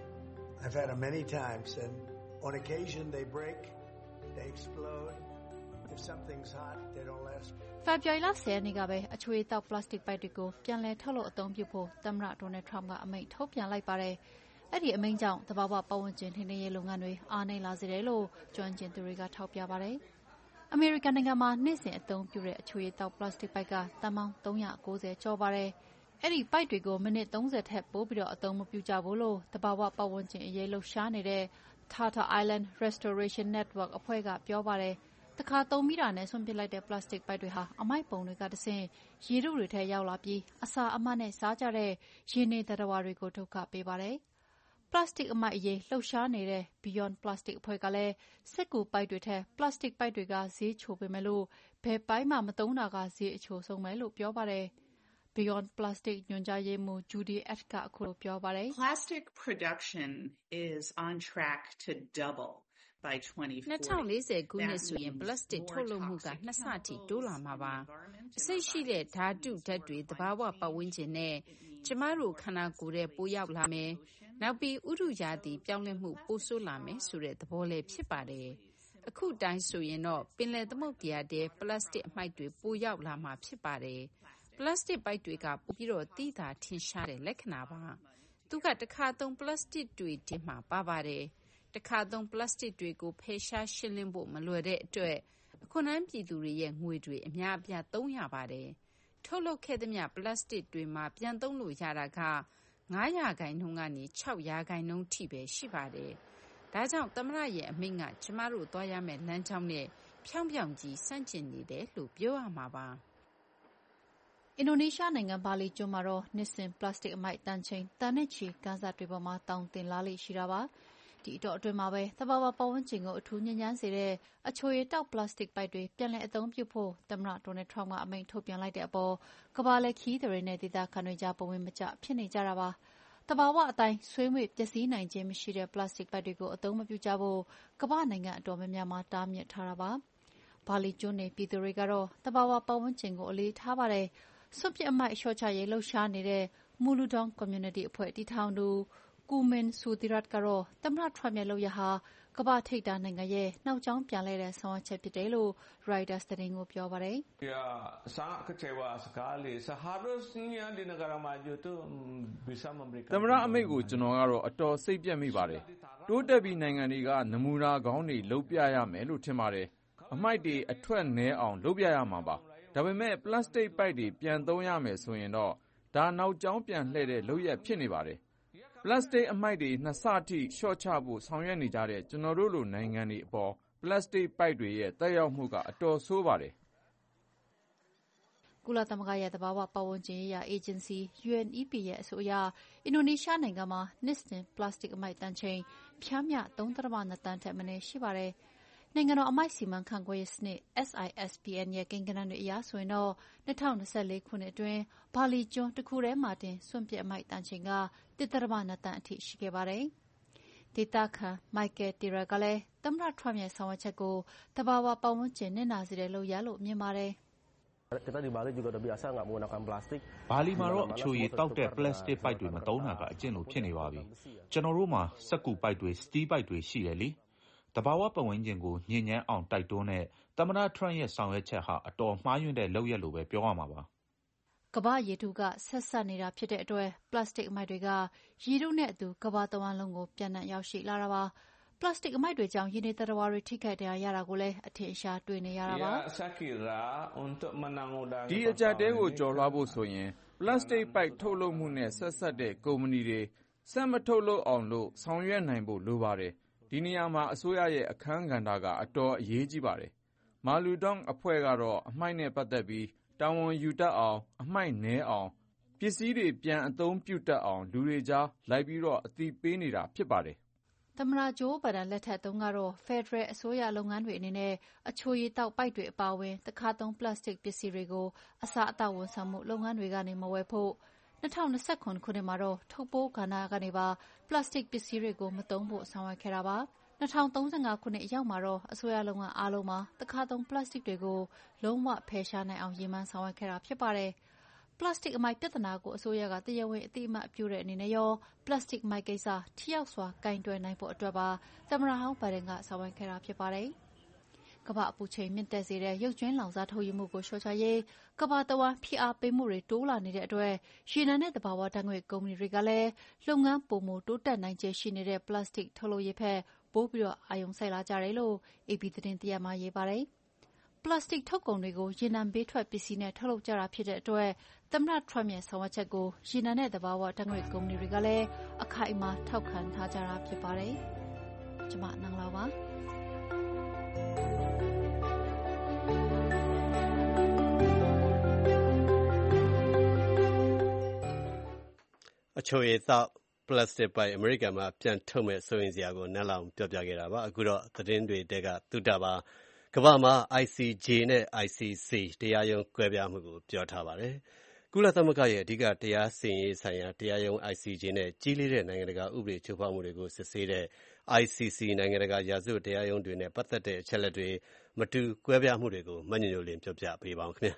I've had them many times, and on occasion they break, they explode. If something's hot, they don't last. ဖေဖော်ဝါရီလဆယ်ရက်နေ့ကပဲအချိုရည်သောက်ပလတ်စတစ်ပိုက်တွေကိုပြန်လည်ထုတ်လုပ်အသုံးပြုဖို့သမ္မတ Donald Trump ကအမိန့်ထုတ်ပြန်လိုက်ပါတယ်။အဲ့ဒီအမိန့်ကြောင့်သဘာဝပတ်ဝန်းကျင်ထိန်းသိမ်းရေးလုပ်ငန်းတွေအားနည်းလာစေတယ်လို့ကျွမ်းကျင်သူတွေကထောက်ပြပါတယ်။အမေရိကန်နိုင်ငံမှာနေ့စဉ်အသုံးပြုတဲ့အချိုရည်သောက်ပလတ်စတစ်ပိုက်ကတန်ပေါင်းသုံးရာကိုးဆယ်ကျော်ပါတယ်။အဲ့ဒီပိုက်တွေကိုမိနစ်သုံးဆယ်ထက်ပိုပြီးတော့အသုံးမပြုကြဘူးလို့တဘာဝပတ်ဝန်းကျင်အရေးလှုပ်ရှားနေတဲ့ Tata Island Restoration Network အဖွဲ့ကပြောပါတယ်။တခါသုံးမိတာနဲ့ဆွန့်ပစ်လိုက်တဲ့ပလတ်စတစ်ပိုက်တွေဟာအမိုက်ပုံတွေကတဆင့်ရေထုတွေထဲရောက်လာပြီးအစာအမှတ်နဲ့စားကြတဲ့ရေနေသတ္တဝါတွေကိုဒုက္ခပေးပါတယ်။ပလတ်စတစ်အမိုက်အရေးလှုပ်ရှားနေတဲ့ Beyond Plastic အဖွဲ့ကလည်းစက်ကူပိုက်တွေထက်ပလတ်စတစ်ပိုက်တွေကဈေးချိုပေမဲ့လို့ဘယ်ပိုက်မှမသုံးတာကဈေးအချိုဆုံးပဲလို့ပြောပါတယ်။ Beyond Plastic ညွှန်ကြားရေးမှူး Judy Ed ကအခုလိုပြောပါတယ်။ Plastic production is on track to double by twenty forty. ၂၀၄၀ခုနှစ်ဆိုရင်ပလတ်စတစ်ထုတ်လုပ်မှုကနှစ်ဆထိတိုးလာမှာပါ။အဆိပ်ရှိတဲ့ဓာတုဓာတ်တွေသဘာဝပတ်ဝန်းကျင်နဲ့ကျမတို့ခန္ဓာကိုယ်ထဲပိုရောက်လာမယ်။နောက်ပြီးဥတုရာသီပြောင်းလဲမှုပိုဆိုးလာမယ်ဆိုတဲ့သဘောလည်းဖြစ်ပါတယ်။အခုတိုင်းဆိုရင်တော့ပင်လယ်သမုဒ္ဒရာထဲပလတ်စတစ်အမှိုက်တွေပိုရောက်လာမှာဖြစ်ပါတယ်။ပလတ်စတစ်ပိုက်တွေကပိုပြီးတော့သိသာထင်ရှားတဲ့လက္ခဏာပါ။သူကတစ်ခါသုံးပလတ်စတစ်တွေထဲမှာပါပါတယ်။တစ်ခါသုံးပလတ်စတစ်တွေကိုဖယ်ရှားရှင်းလင်းဖို့မလွယ်တဲ့အတွက်အခွန်ထမ်းပြည်သူတွေရဲ့ငွေတွေအများအပြားသုံးရပါတယ်။ထုတ်လုပ်ခဲ့သမျှပလတ်စတစ်တွေမှာပြန်သုံးလို့ရတာကငါးရာခိုင်နှုန်းကနေခြောက်ရာခိုင်နှုန်းထိပဲရှိပါတယ်။ဒါကြောင့်သမ္မတရဲ့အမိန့်ကကျမတို့သွားရမယ့်လမ်းကြောင်းနဲ့ဖြောင်းဖြောင်းကြီးဆန့်ကျင်နေတယ်လို့ပြောရမှာပါ။အင်ဒိုနီးရှားနိုင်ငံဘာလီကျွန်းမှာတော့နှစ်စဉ်ပလတ်စတစ်အမိုက်တန်ချိန်တန်နဲ့ချီကမ်းစပ်တွေပေါ်မှာတောင်းတင်လာလေ့ရှိတာပါ။ဒီအတော့အတွင်းမှာပဲသဘာဝပတ်ဝန်းကျင်ကိုအထူးညစ်ညမ်းစေတဲ့အချိုရည်တောက်ပလတ်စတစ်ပိုက်တွေပြန်လည်အသုံးပြုဖို့သမ္မတ Donald Trump ကအမိန့်ထုတ်ပြန်လိုက်တဲ့အပေါ်ကမ္ဘာလှည့်ခရီးသည်တွေနဲ့ဒေသခံတွေကြားဘဝင်မကျဖြစ်နေကြတာပါ။သဘာဝအတိုင်းဆွေးမြေ့ပျက်စီးနိုင်ခြင်းမရှိတဲ့ပလတ်စတစ်ပိုက်တွေကိုအသုံးမပြုကြဖို့ကမ္ဘာနိုင်ငံအတော်များများမှာတားမြစ်ထားတာပါ။ဘာလီကျွန်းနေပြည်သူတွေကတော့သဘာဝပတ်ဝန်းကျင်ကိုအလေးထားပါတယ်။စွန့်ပစ်အမိုက်လျှော့ချရေးလှုပ်ရှားနေတဲ့ Muludong Community အဖွဲ့တည်ထောင်သူ Kumin Suthirat ကတော့သမ္မတ Trump ရဲ့လုပ်ရပ်ဟာကမ္ဘာထိပ်တန်းနိုင်ငံရဲ့နောက်ကြောင်းပြန်လှည့်တဲ့ဆောင်ရွက်ချက်ဖြစ်တယ်လို့ Reuters သတင်းကိုပြောပါတယ်။ Sangat kecewa sekali. Seharusnya di negara maju itu bisa memberikan သမ္မတအမိန့်ကိုကျွန်တော်ကတော့အတော်စိတ်ပြတ်မိပါတယ်။တိုးတက်ပြီးနိုင်ငံတွေကနမူနာကောင်းတွေလုပ်ပြရမယ်လို့ထင်ပါတယ်။အမိုက်တွေအထွက်နည်းအောင်လုပ်ပြရမှာပါ။ဒါပေမဲ့ပလတ်စတစ်ပိုက်တွေပြန်သုံးရမယ်ဆိုရင်တော့ဒါနောက်ကြောင်းပြန်လှည့်တဲ့လုပ်ရက်ဖြစ်နေပါတယ်။ပလတ်စတစ်အမိုက်တွေနှစ်ဆထိလျှော့ချဖို့ဆောင်ရွက်နေကြတဲ့ကျွန်တော်တို့လိုနိုင်ငံတွေအပေါ်ပလတ်စတစ်ပိုက်တွေရဲ့သက်ရောက်မှုကအတော်ဆိုးပါတယ်။ကုလသမဂ္ဂရဲ့သဘာဝပတ်ဝန်းကျင်ရေးရာအေဂျင်စီ U N E P ရဲ့အဆိုအရအင်ဒိုနီးရှားနိုင်ငံမှာနှစ်စဉ်ပလတ်စတစ်အမိုက်တန်ချိန်ပျမ်းမျှ သုံးဒသမ ၂ တန်ထက်မနည်းရှိပါတယ်။နိုင်ငံတော်အမိုက်စီမံခန့်ခွဲရေးစနစ် S I S P N ရဲ့ကိန်းဂဏန်းတွေအရဆိုရင်တော့၂၀၂၄ခုနှစ်အတွင်းဘာလီကျွန်းတစ်ခုထဲမှာတင်စွန့်ပစ်အမိုက်တန်ချိန်က တစ်ဒသမ ၂ တန်အထိရှိခဲ့ပါတယ်။ဒေသခံ Michael Tira ကလည်းသမ္မတ Trump ရဲ့ဆောင်ရွက်ချက်ကိုသဘာဝပတ်ဝန်းကျင်နစ်နာစေတဲ့လုပ်ရပ်လို့မြင်ပါတယ်။ Kita di Bali juga udah biasa nggak menggunakan plastik. ဘာလီမှာတော့အချိုရည်တောက်တဲ့ပလတ်စတစ်ပိုက်တွေမသုံးတာကအကျင့်လိုဖြစ်နေပါပြီ။ကျွန်တော်တို့မှာစက်ကူပိုက်တွေစတီးပိုက်တွေရှိတယ်လေ။တဘာဝပတ်ဝန်းကျင်ကိုညဉ့်ညမ်းအောင်တိုက်တွန်းတဲ့သမ္မတ Trump ရဲ့ဆောင်ရွက်ချက်ဟာအတော်မှားယွင်းတဲ့လုပ်ရက်လိုပဲပြောရမှာပါ။ကမ္ဘာ့ရေထုကဆက်ဆက်နေတာဖြစ်တဲ့အတွက်ပလတ်စတစ်အမိုက်တွေကရေထုနဲ့အတူကမ္ဘာတဝန်းလုံးကိုပြန့်နှံ့ရောက်ရှိလာတာပါပလတ်စတစ်အမိုက်တွေကြောင့်ရင်းနှီးသတ္တဝါတွေထိခိုက်ဒဏ်ရာရတာကိုလည်းအထင်အရှားတွေ့နေရတာပါဒီအကြက်တဲကိုကျော်လွှားဖို့ဆိုရင်ပလတ်စတစ်ပိုက်ထုတ်လုပ်မှုနဲ့ဆက်ဆက်တဲ့ကုမ္ပဏီတွေဆက်မထုတ်လုပ်အောင်လို့ဆောင်ရွက်နိုင်ဖို့လိုပါတယ်ဒီနေရာမှာအစိုးရရဲ့အခန်းကဏ္ဍကအတော်အရေးကြီးပါတယ်မာလူတောင်းအဖွဲ့ကတော့အမိုက်နဲ့ပတ်သက်ပြီးတာဝန်ယူတတ်အောင်အမိုက်နဲအောင်ပစ္စည်းတွေပြန်အသုံးပြုတတ်အောင်လူတွေကြားလိုက်ပြီးတော့အသိပေးနေတာဖြစ်ပါတယ်သမ္မတဂျိုးဘိုင်ဒန်လက်ထက်တုန်းကတော့ဖက်ဒရယ်အစိုးရလုပ်ငန်းတွေအနေနဲ့အချိုရည်တောက်ပိုက်တွေအပါအဝင်တခါသုံးပလတ်စတစ်ပစ္စည်းတွေကိုအစားအသောက်ဝန်ဆောင်မှုလုပ်ငန်းတွေကနေမဝယ်ဖို့၂၀၂၇ခုနှစ်မှာတော့ထုတ်ပိုးကဏ္ဍကနေပါပလတ်စတစ်ပစ္စည်းတွေကိုမသုံးဖို့ဆောင်ရွက်ခဲ့တာပါ၂၀၃၅ခုနှစ်အရောက်မှာတော့အစိုးရလုပ်ငန်းအားလုံးမှာတခါသုံးပလတ်စတစ်တွေကိုလုံးဝဖယ်ရှားနိုင်အောင်ရည်မှန်းဆောင်ရွက်ခဲ့တာဖြစ်ပါတယ်ပလတ်စတစ်အမိုက်ပြဿနာကိုအစိုးရကတရားဝင်အသိအမှတ်ပြုတဲ့အနေနဲ့ရောပလတ်စတစ်မိုက်ကိစ္စထိရောက်စွာကင်တွယ်နိုင်ဖို့အတွက်ပါသမ္မတဟောင်းဘိုင်ဒန်ကဆောင်ရွက်ခဲ့တာဖြစ်ပါတယ်။ကမ္ဘာအပူချိန်မြင့်တက်စေတဲ့ရုပ်ကြွင်းလောင်စာထုတ်ယူမှုကိုလျှော့ချရေးကမ္ဘာတဝန်းဖိအားပေးမှုတွေတိုးလာနေတဲ့အတွက်ရေနံနဲ့သဘာဝဓာတ်ငွေ့ကုမ္ပဏီတွေကလည်းလုပ်ငန်းပိုမိုတိုးတက်နိုင်ခြေရှိနေတဲ့ပလတ်စတစ်ထုတ်လုပ်ရေးဘက်ပိုပြီးတော့အာရုံစိုက်လာကြတယ်လို့ အေပီ သတင်းတရပ်မှာရေးပါတယ်။ပလတ်စတစ်ထုတ်ကုန်တွေကိုရေနံဘေးထွက်ပစ္စည်းနဲ့ထုတ်လုပ်ကြတာဖြစ်တဲ့အတွက်သမ္မတထရမ့်ရဲ့ဆောင်ရွက်ချက်ကိုရေနံနဲ့သဘာဝဓာတ်ငွေ့ကုမ္ပဏီတွေကလည်းအခိုင်အမာထောက်ခံထားကြတာဖြစ်ပါတယ်။ကျွန်မနန်းလာပါအချိုရည်သောက်ပလတ်စတစ်ပိုက်အမေရိကန်မှာပြန်ထုတ်မဲ့စိုးရင်စရာကိုနန်းလောင်ပြောပြခဲ့တာပါအခုတော့သတင်းတွေတဲကသုတပါကမ္ဘာမှာ အိုင် စီ ဂျေ နဲ့ အိုင် စီ စီ တရားရုံးကွဲပြားမှုကိုပြောထားပါတယ်ကုလသမဂ္ဂရဲ့အဓိကတရားစီရင်ရေးဆိုင်ရာတရားရုံး အိုင် စီ ဂျေ နဲ့ကြီးလေးတဲ့နိုင်ငံတကာဥပဒေချိုးဖောက်မှုတွေကိုစစ်ဆေးတဲ့ အိုင် စီ စီ နိုင်ငံတကာရာဇဝတ်တရားရုံးတွေနဲ့ပတ်သက်တဲ့အချက်အလက်တွေမတူကွဲပြားမှုတွေကိုမညညိုလင်းပြောပြပေးပါဦးခင်ဗျာ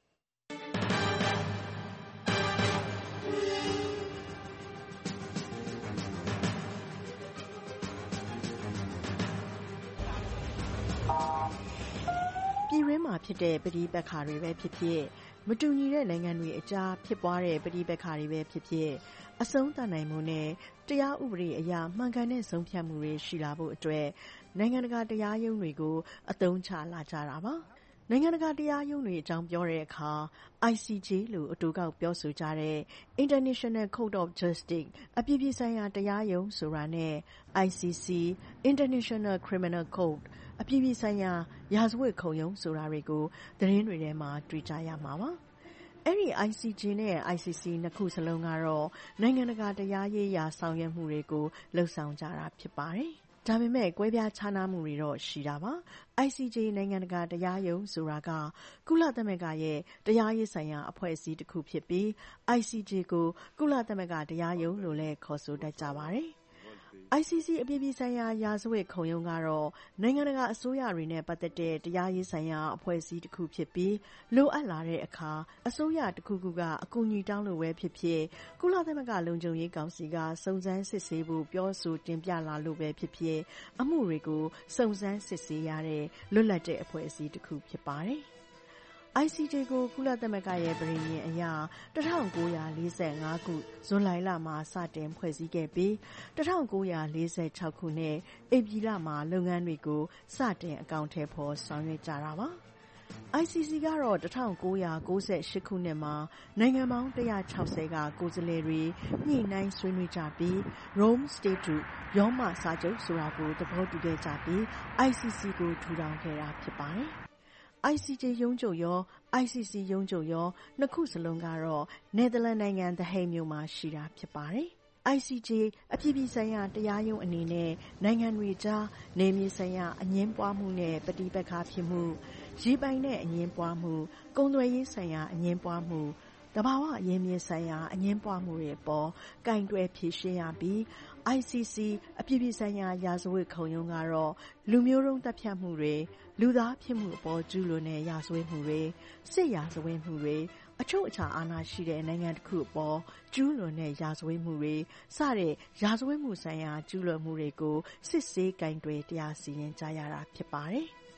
ပြည်တွင်းမှာဖြစ်တဲ့ပဋိပက္ခတွေပဲဖြစ်ဖြစ်မတူညီတဲ့နိုင်ငံတွေအကြားဖြစ်ပွားတဲ့ပဋိပက္ခတွေပဲဖြစ်ဖြစ်အဆုံးသတ်နိုင်မှုနဲ့တရားဥပဒေအရမှန်ကန်တဲ့ဆုံးဖြတ်မှုတွေရှိလာဖို့အတွက်နိုင်ငံတကာတရားရုံးတွေကိုအသုံးချလာကြတာပါနိုင်ငံတကာတရားရုံးတွေအကြောင်းပြောတဲ့အခါ အိုင် စီ ဂျေ လို့အတူကောက်ပြောဆိုကြတဲ့ International Court of Justice အပြည်ပြည်ဆိုင်ရာတရားရုံးဆိုတာနဲ့ အိုင် စီ စီ International Criminal Court အပြည်ပြည်ဆိုင်ရာရာဇဝတ်ခုံရုံးဆိုတာတွေကိုသတင်းတွေထဲမှာတွေ့ကြရမှာပါအဲ့ဒီ အိုင် စီ ဂျေ နဲ့ အိုင် စီ စီ နှစ်ခုစလုံးကတော့နိုင်ငံတကာတရားရေးရာဆောင်ရွက်မှုတွေကိုလှုပ်ဆောင်ကြတာဖြစ်ပါတယ်ဒါပေမဲ့ကွဲပြားခြားနားမှုတွေတော့ရှိတာပါ အိုင် စီ ဂျေ နိုင်ငံတကာတရားရုံးဆိုတာကကုလသမဂ္ဂရဲ့တရားရေးဆိုင်ရာအဖွဲ့အစည်းတစ်ခုဖြစ်ပြီး အိုင် စီ ဂျေ ကိုကုလသမဂ္ဂတရားရုံးလို့လည်းခေါ်ဆိုတတ်ကြပါတယ်အိုင် စီ စီ အပြည်ပြည်ဆိုင်ရာရာဇဝတ်ခုံရုံးကတော့နိုင်ငံတကာအစိုးရတွေနဲ့ပတ်သက်တဲ့တရားရေးဆိုင်ရာအဖွဲ့အစည်းတစ်ခုဖြစ်ပြီးလိုအပ်လာတဲ့အခါအစိုးရတစ်ခုခုကအကူအညီတောင်းလို့ပဲဖြစ်ဖြစ်ကုလသမဂ္ဂလုံခြုံရေးကောင်စီကစုံစမ်းစစ်ဆေးဖို့ပြောဆိုတင်ပြလာလို့ပဲဖြစ်ဖြစ်အမှုတွေကိုစုံစမ်းစစ်ဆေးရတဲ့လွတ်လပ်တဲ့အဖွဲ့အစည်းတစ်ခုဖြစ်ပါတယ်အိုင် စီ ဂျေ ကိုကုလသမဂ္ဂရဲ့ပဋိညာဉ်အရ၁၉၄၅ခုဇွန်လမှာစတင်ဖွဲ့စည်းခဲ့ပြီး၁၉၄၆ခုနှစ်ဧပြီလမှာလုပ်ငန်းတွေကိုစတင်အကောင်အထည်ဖော်ဆောင်ရွက်ကြတာပါ။ အိုင် စီ စီ ကတော့၁၉၉၈ခုနှစ်မှာနိုင်ငံပေါင်း၁၆၀ကကိုယ်စားလှယ်တွေညှိနှိုင်းဆွေးနွေးကြပြီး Rome Statute ရောမစာချုပ်ဆိုတာကိုသဘောတူခဲ့ကြပြီး အိုင် စီ စီ ကိုထူထောင်ခဲ့တာဖြစ်ပါတယ်။အိုင် စီ ဂျေ ရုံးချုပ်ရော အိုင် စီ စီ ရုံးချုပ်ရောနှစ်ခုစလုံးကတော့နယ်သာလန်နိုင်ငံ The Hague မြို့မှာရှိတာဖြစ်ပါတယ်။ အိုင် စီ ဂျေ အပြည်ပြည်ဆိုင်ရာတရားရုံးအနေနဲ့နိုင်ငံတွေကြားနယ်မြေဆိုင်ရာအငြင်းပွားမှုနဲ့ပဋိပက္ခဖြစ်မှုရေပိုင်တဲ့အငြင်းပွားမှုကုန်သွယ်ရေးဆိုင်ရာအငြင်းပွားမှုသဘာဝအရင်းမြစ်ဆိုင်ရာအငြင်းပွားမှုတွေအပေါ်ကင်တွယ်ဖြေရှင်းရပြီး အိုင် စီ စီ အပြည်ပြည်ဆိုင်ရာရာဇဝတ်ခုံရုံးကတော့လူမျိုးတုံးသတ်ဖြတ်မှုတွေလူသားဖြစ်မှုအပေါ်ကျူးလွန်တဲ့ရာဇဝတ်မှုတွေစစ်ရာဇဝတ်မှုတွေအချုပ်အခြာအာဏာရှိတဲ့နိုင်ငံတစ်ခုအပေါ်ကျူးလွန်တဲ့ရာဇဝတ်မှုတွေစတဲ့ရာဇဝတ်မှုဆိုင်ရာကျူးလွန်မှုတွေကိုစစ်ဆေးကင်တွယ်တရားစီရင်ကြရတာဖြစ်ပါတယ်။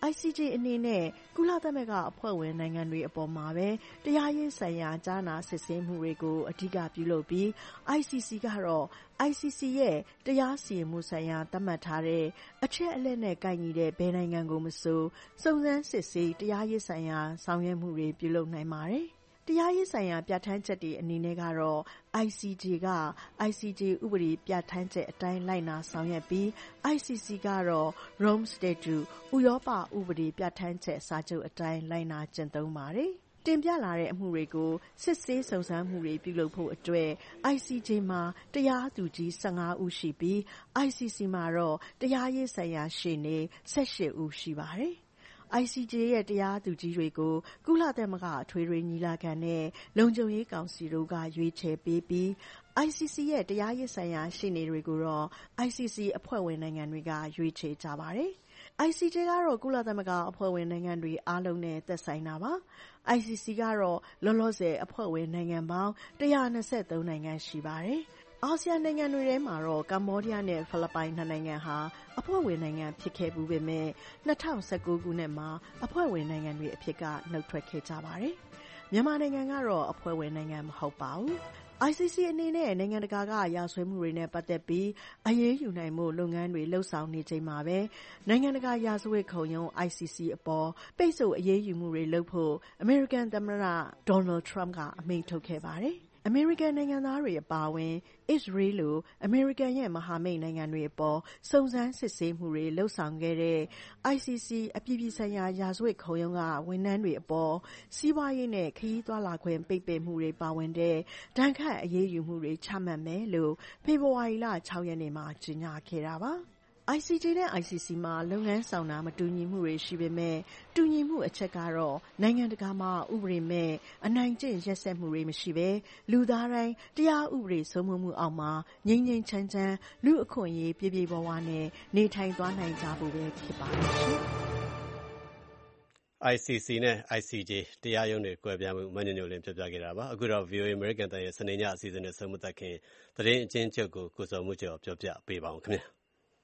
အိုင် စီ ဂျေ အနေနဲ့ကုလသမဂ္ဂအဖွဲ့ဝင်နိုင်ငံတွေအပေါ်မှာပဲတရားရေးဆိုင်ရာကြားနာစစ်ဆေးမှုတွေကိုအဓိကပြုလုပ်ပြီး အိုင် စီ စီ ကတော့ အိုင် စီ စီ ရဲ့တရားစီရင်မှုဆိုင်ရာသတ်မှတ်ထားတဲ့အချက်အလက်နဲ့ကိုက်ညီတဲ့ဘယ်နိုင်ငံကိုမဆိုစုံစမ်းစစ်ဆေးတရားရေးဆိုင်ရာဆောင်ရွက်မှုတွေပြုလုပ်နိုင်ပါတယ်။တရားရေးဆိုင်ရာပြဋ္ဌာန်းချက်တွေအနေနဲ့ကတော့ အိုင် စီ ဂျေ က အိုင် စီ ဂျေ ဥပဒေပြဋ္ဌာန်းချက်အတိုင်းလိုက်နာဆောင်ရွက်ပြီး အိုင် စီ စီ ကတော့ Rome Statute ဥရောပဥပဒေပြဋ္ဌာန်းချက်စာချုပ်အတိုင်းလိုက်နာကျင့်သုံးပါတယ်။တင်ပြလာတဲ့အမှုတွေကိုစစ်ဆေးစုံစမ်းမှုတွေပြုလုပ်ဖို့အတွက် အိုင် စီ ဂျေ မှာတရားသူကြီး၁၅ဦးရှိပြီး အိုင် စီ စီ မှာတော့တရားရေးဆိုင်ရာရှေ့နေ၁၈ဦးရှိပါတယ်။အိုင် စီ ဂျေ ရဲ့တရားသူကြီးတွေကိုကုလသမဂ္ဂအထွေထွေညီလာခံနဲ့လုံခြုံရေးကောင်စီတို့ကရွေးချယ်ပေးပြီး အိုင် စီ စီ ရဲ့တရားရေးဆိုင်ရာရှေ့နေတွေကိုတော့ အိုင် စီ စီ အဖွဲ့ဝင်နိုင်ငံတွေကရွေးချယ်ကြပါတယ်။ အိုင် စီ ဂျေ ကတော့ကုလသမဂ္ဂအဖွဲ့ဝင်နိုင်ငံတွေအားလုံးနဲ့သက်ဆိုင်တာပါ။ အိုင် စီ စီ ကတော့လောလောဆယ်အဖွဲ့ဝင်နိုင်ငံပေါင်း၁၂၃နိုင်ငံရှိပါတယ်။အာဆီယံနိုင်ငံတွေထဲမှာတော့ကမ္ဘောဒီးယားနဲ့ဖိလစ်ပိုင်နှစ်နိုင်ငံဟာအဖွဲ့ဝင်နိုင်ငံဖြစ်ခဲ့ဘူးပေမဲ့၂၀၁၉ခုနှစ်မှာအဖွဲ့ဝင်နိုင်ငံတွေအဖြစ်ကနှုတ်ထွက်ခဲ့ကြပါတယ်။မြန်မာနိုင်ငံကတော့အဖွဲ့ဝင်နိုင်ငံမဟုတ်ပါဘူး။ အိုင် စီ စီ အနေနဲ့နိုင်ငံတကာကရာဇဝတ်မှုတွေနဲ့ပတ်သက်ပြီးအရေးယူနိုင်မှုလုပ်ငန်းတွေလှုပ်ဆောင်နေချိန်မှာပဲနိုင်ငံတကာရာဇဝတ်ခုံရုံး အိုင် စီ စီ အပေါ်ပိတ်ဆို့အရေးယူမှုတွေလုပ်ဖို့အမေရိကန်သမ္မတဒေါ်နယ်ထရမ့်ကအမိန့်ထုတ်ခဲ့ပါတယ်။အမေရိကန်နိုင်ငံသားတွေအပါအဝင်အစ္စရေးလိုအမေရိကန်ရဲ့မဟာမိတ်နိုင်ငံတွေအပေါ်စုံစမ်းစစ်ဆေးမှုတွေလှုပ်ဆောင်ခဲ့တဲ့ အိုင် စီ စီ အပြည်ပြည်ဆိုင်ရာရာဇဝတ်ခုံရုံးကဝန်ထမ်းတွေအပေါ်စီးပွားရေးနဲ့ခရီးသွားလာခွင့်ပိတ်ပင်မှုတွေပါဝင်တဲ့ဒဏ်ခတ်အရေးယူမှုတွေချမှတ်မယ်လို့ဖေဖော်ဝါရီလ၆ရက်နေ့မှာကြေညာခဲ့တာပါ။အိုင် စီ ဂျေ နဲ့ အိုင် စီ စီ မှာလုပ်ငန်းဆောင်တာမတူညီမှုတွေရှိပေမဲ့တူညီမှုအချက်ကတော့နိုင်ငံတကာမှာဥပဒေမဲ့အနိုင်ကျင့်ရက်စက်မှုတွေမရှိဘဲလူသားတိုင်းတရားဥပဒေစိုးမိုးမှုအောက်မှာငြိမ်းငြိမ်းချမ်းချမ်းလူအခွင့်အရေးပြည့်ပြည့်ဝဝနဲ့နေထိုင်သွားနိုင်ကြဖို့ပဲဖြစ်ပါတယ်ရှင်။ အိုင် စီ စီ နဲ့ အိုင် စီ ဂျေ တရားရုံးတွေကွဲပြားမှုမညို့ညို့လင်းပြောပြခဲ့တာပါ။အခုတော့ ဗွီအိုအေ အမေရိကန်တန်ရဲ့စနေညအစီအစဉ်နဲ့ဆုံးမသက်ခင်သတင်းအကျဉ်းချုပ်ကိုကိုစော်မှုကျော်ပြောပြပေးပါဦးခင်ဗျာ။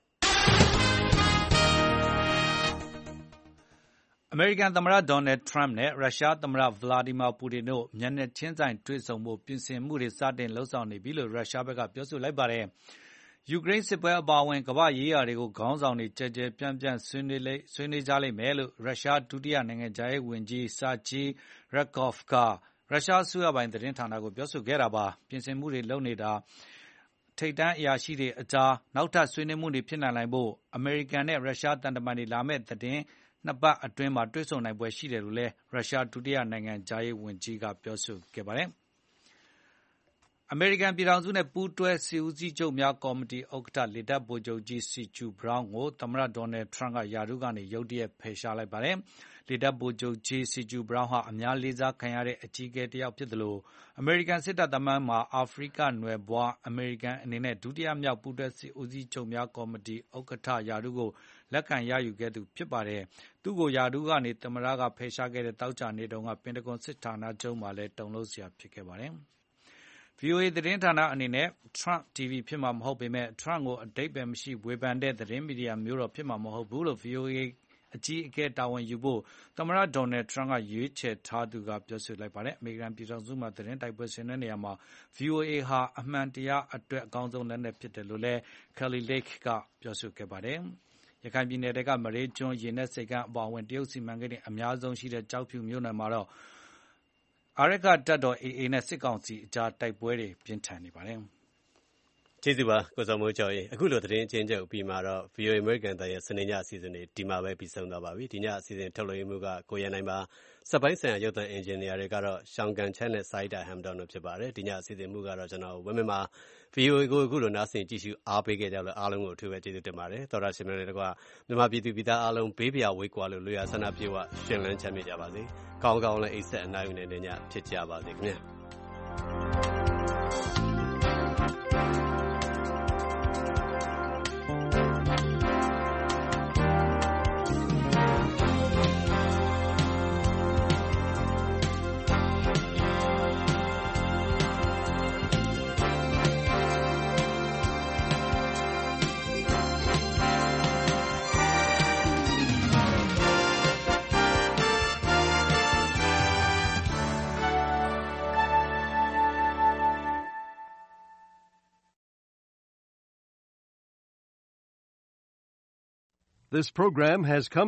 အမေရိကန်သမ္မတဒေါ်နယ်ထရမ့်နဲ့ရုရှားသမ္မတဗလာဒီမာပူတင်တို့မျက်နှာချင်းဆိုင်တွေ့ဆုံဖို့ပြင်ဆင်မှုတွေစတင်လုပ်ဆောင်နေပြီလို့ရုရှားဘက်ကပြောဆိုလိုက်ပါတယ်။ယူကရိန်းစစ်ပွဲအပါအဝင်ကမ္ဘာ့ရေးရာတွေကိုခေါင်းဆောင်တွေကြဲကြဲပြန့်ပြန့်ဆွေးနွေးလိမ့်ဆွေးနွေးကြလိမ့်မယ်လို့ရုရှားဒုတိယနိုင်ငံခြားရေးဝန်ကြီးဆာဂျီရက်ကော့ဖ်ကရုရှားအစိုးရပိုင်သတင်းဌာနကိုပြောဆိုခဲ့တာပါ။ပြင်ဆင်မှုတွေလုပ်နေတာထိပ်တန်းအရာရှိတွေအကြားနောက်ထပ်ဆွေးနွေးမှုတွေဖြစ်နိုင်ဖို့အမေရိကန်နဲ့ရုရှားတန်တမန်တွေလာမယ့်သတင်းနှစ်ပတ်အတွင်းမှာတွေ့ဆုံနိုင်ပွဲရှိတယ်လို့လည်းရုရှားဒုတိယနိုင်ငံခြားရေးဝန်ကြီးကပြောဆိုခဲ့ပါတယ်။အမေရိကန်ပြည်ထောင်စုနဲ့ပူးတွဲစစ်ဦးစီးချုပ်များကော်မတီဥက္ကဋ္ဌလေတပ်ဗိုလ်ချုပ်ကြီးစီဂျူဘရောင်းကိုသမ္မတဒေါ်နယ်ထရန့်ကရာထူးကနေရုတ်တရက်ဖယ်ရှားလိုက်ပါတယ်။လေတပ်ဗိုလ်ချုပ်ကြီးစီဂျူဘရောင်းဟာအများလေးစားခံရတဲ့အကြီးအကဲတစ်ယောက်ဖြစ်တယ်လို့အမေရိကန်စစ်တပ်သမိုင်းမှာအာဖရိကနွယ်ဘွားအမေရိကန်အနေနဲ့ဒုတိယမြောက်ပူးတွဲစစ်ဦးစီးချုပ်များကော်မတီဥက္ကဋ္ဌရာထူးကိုလက်ခံရယူခဲ့သူဖြစ်ပါတယ်။သူ့ကိုရာထူးကနေသမ္မတကဖယ်ရှားခဲ့တဲ့တောက်ကြနေတုန်းကပင်တဂွန်စစ်ဌာနချုပ်မှာလည်းတုန်လှုပ်စရာဖြစ်ခဲ့ပါတယ်။ဗွီအိုအေသတင်းဌာနအနေနဲ့ Trump တီဗီ ဖြစ်မှာမဟုတ်ပေမဲ့ Trump ကိုအဓိပ္ပါယ်မရှိဝေဖန်တဲ့သတင်းမီဒီယာမျိုးတော့ဖြစ်မှာမဟုတ်ဘူးလို့ ဗွီအိုအေအကြီးအကဲတာဝန်ယူဖို့သမ္မတဒေါ်နယ်ထရန့်ကရွေးချယ်ထားသူကပြောဆိုလိုက်ပါတယ်။အမေရိကန်ပြည်ထောင်စုမှာသတင်းတိုက်ပွဲဆင်နွှဲနေရာမှာ ဗွီအိုအေ ဟာအမှန်တရားအတွက်အကောင်းဆုံးလက်နက်ဖြစ်တယ်လို့လည်း Kari Lake ကပြောဆိုခဲ့ပါတယ်။ရခိုင်ပြည်နယ်ထဲကမရေးကျွန်းရေနက်ဆိပ်ကမ်းအပါအဝင်တရုတ်စီမံကိန်းတွေအများဆုံးရှိတဲ့ကျောက်ဖြူမြို့နယ်မှာတော့အာရက္ခတပ်တော် အေအေ နဲ့စစ်ကောင်စီအကြားတိုက်ပွဲတွေပြင်းထန်နေပါတယ်။ကျေးဇူးပါကိုစော်မိုးကျော်ရေအခုလိုသတင်းအချင်းချုပ်ပြီးမှာတော့ ဗွီအိုအေ အမေရိကန်တန်ရဲ့စနေညအစီအစဉ်တွေဒီမှာပဲပြီးဆုံးသွားပါပြီ။ဒီညအစီအစဉ်ထုတ်လွှင့်မှုကကိုရန်နိုင်ပါစက်ပိုင်းဆိုင်ရာရုပ်သံအင်ဂျင်နီယာတွေကတော့ရှောင်းကန်ချန်နဲ့စိုင်းတာဟမ်ဒေါန်တို့ဖြစ်ပါတယ်။ဒီညအစီအစဉ်မှုကတော့ကျွန်တော်ဝင်းမင်းပါ ဗွီအိုအေ ကိုအခုလိုနားဆင်ကြည့်ရှုအားပေးခဲ့ကြလို့အားလုံးကိုအထူးပဲကျေးဇူးတင်ပါတယ်။သောတာရှင်များတွေတကွမြန်မာပြည်သူပြည်သားအားလုံးဘေးပြာဝေးကွာလို့လူရဆန္ဒပြေဝရှင်လန်းချမ်းမြေ့ကြပါစေ။ကောင်းကောင်းလည်းအိပ်ဆက်အနားယူနေတဲ့ညဖြစ်ကြပါစေခင်ဗျာ။ This program has come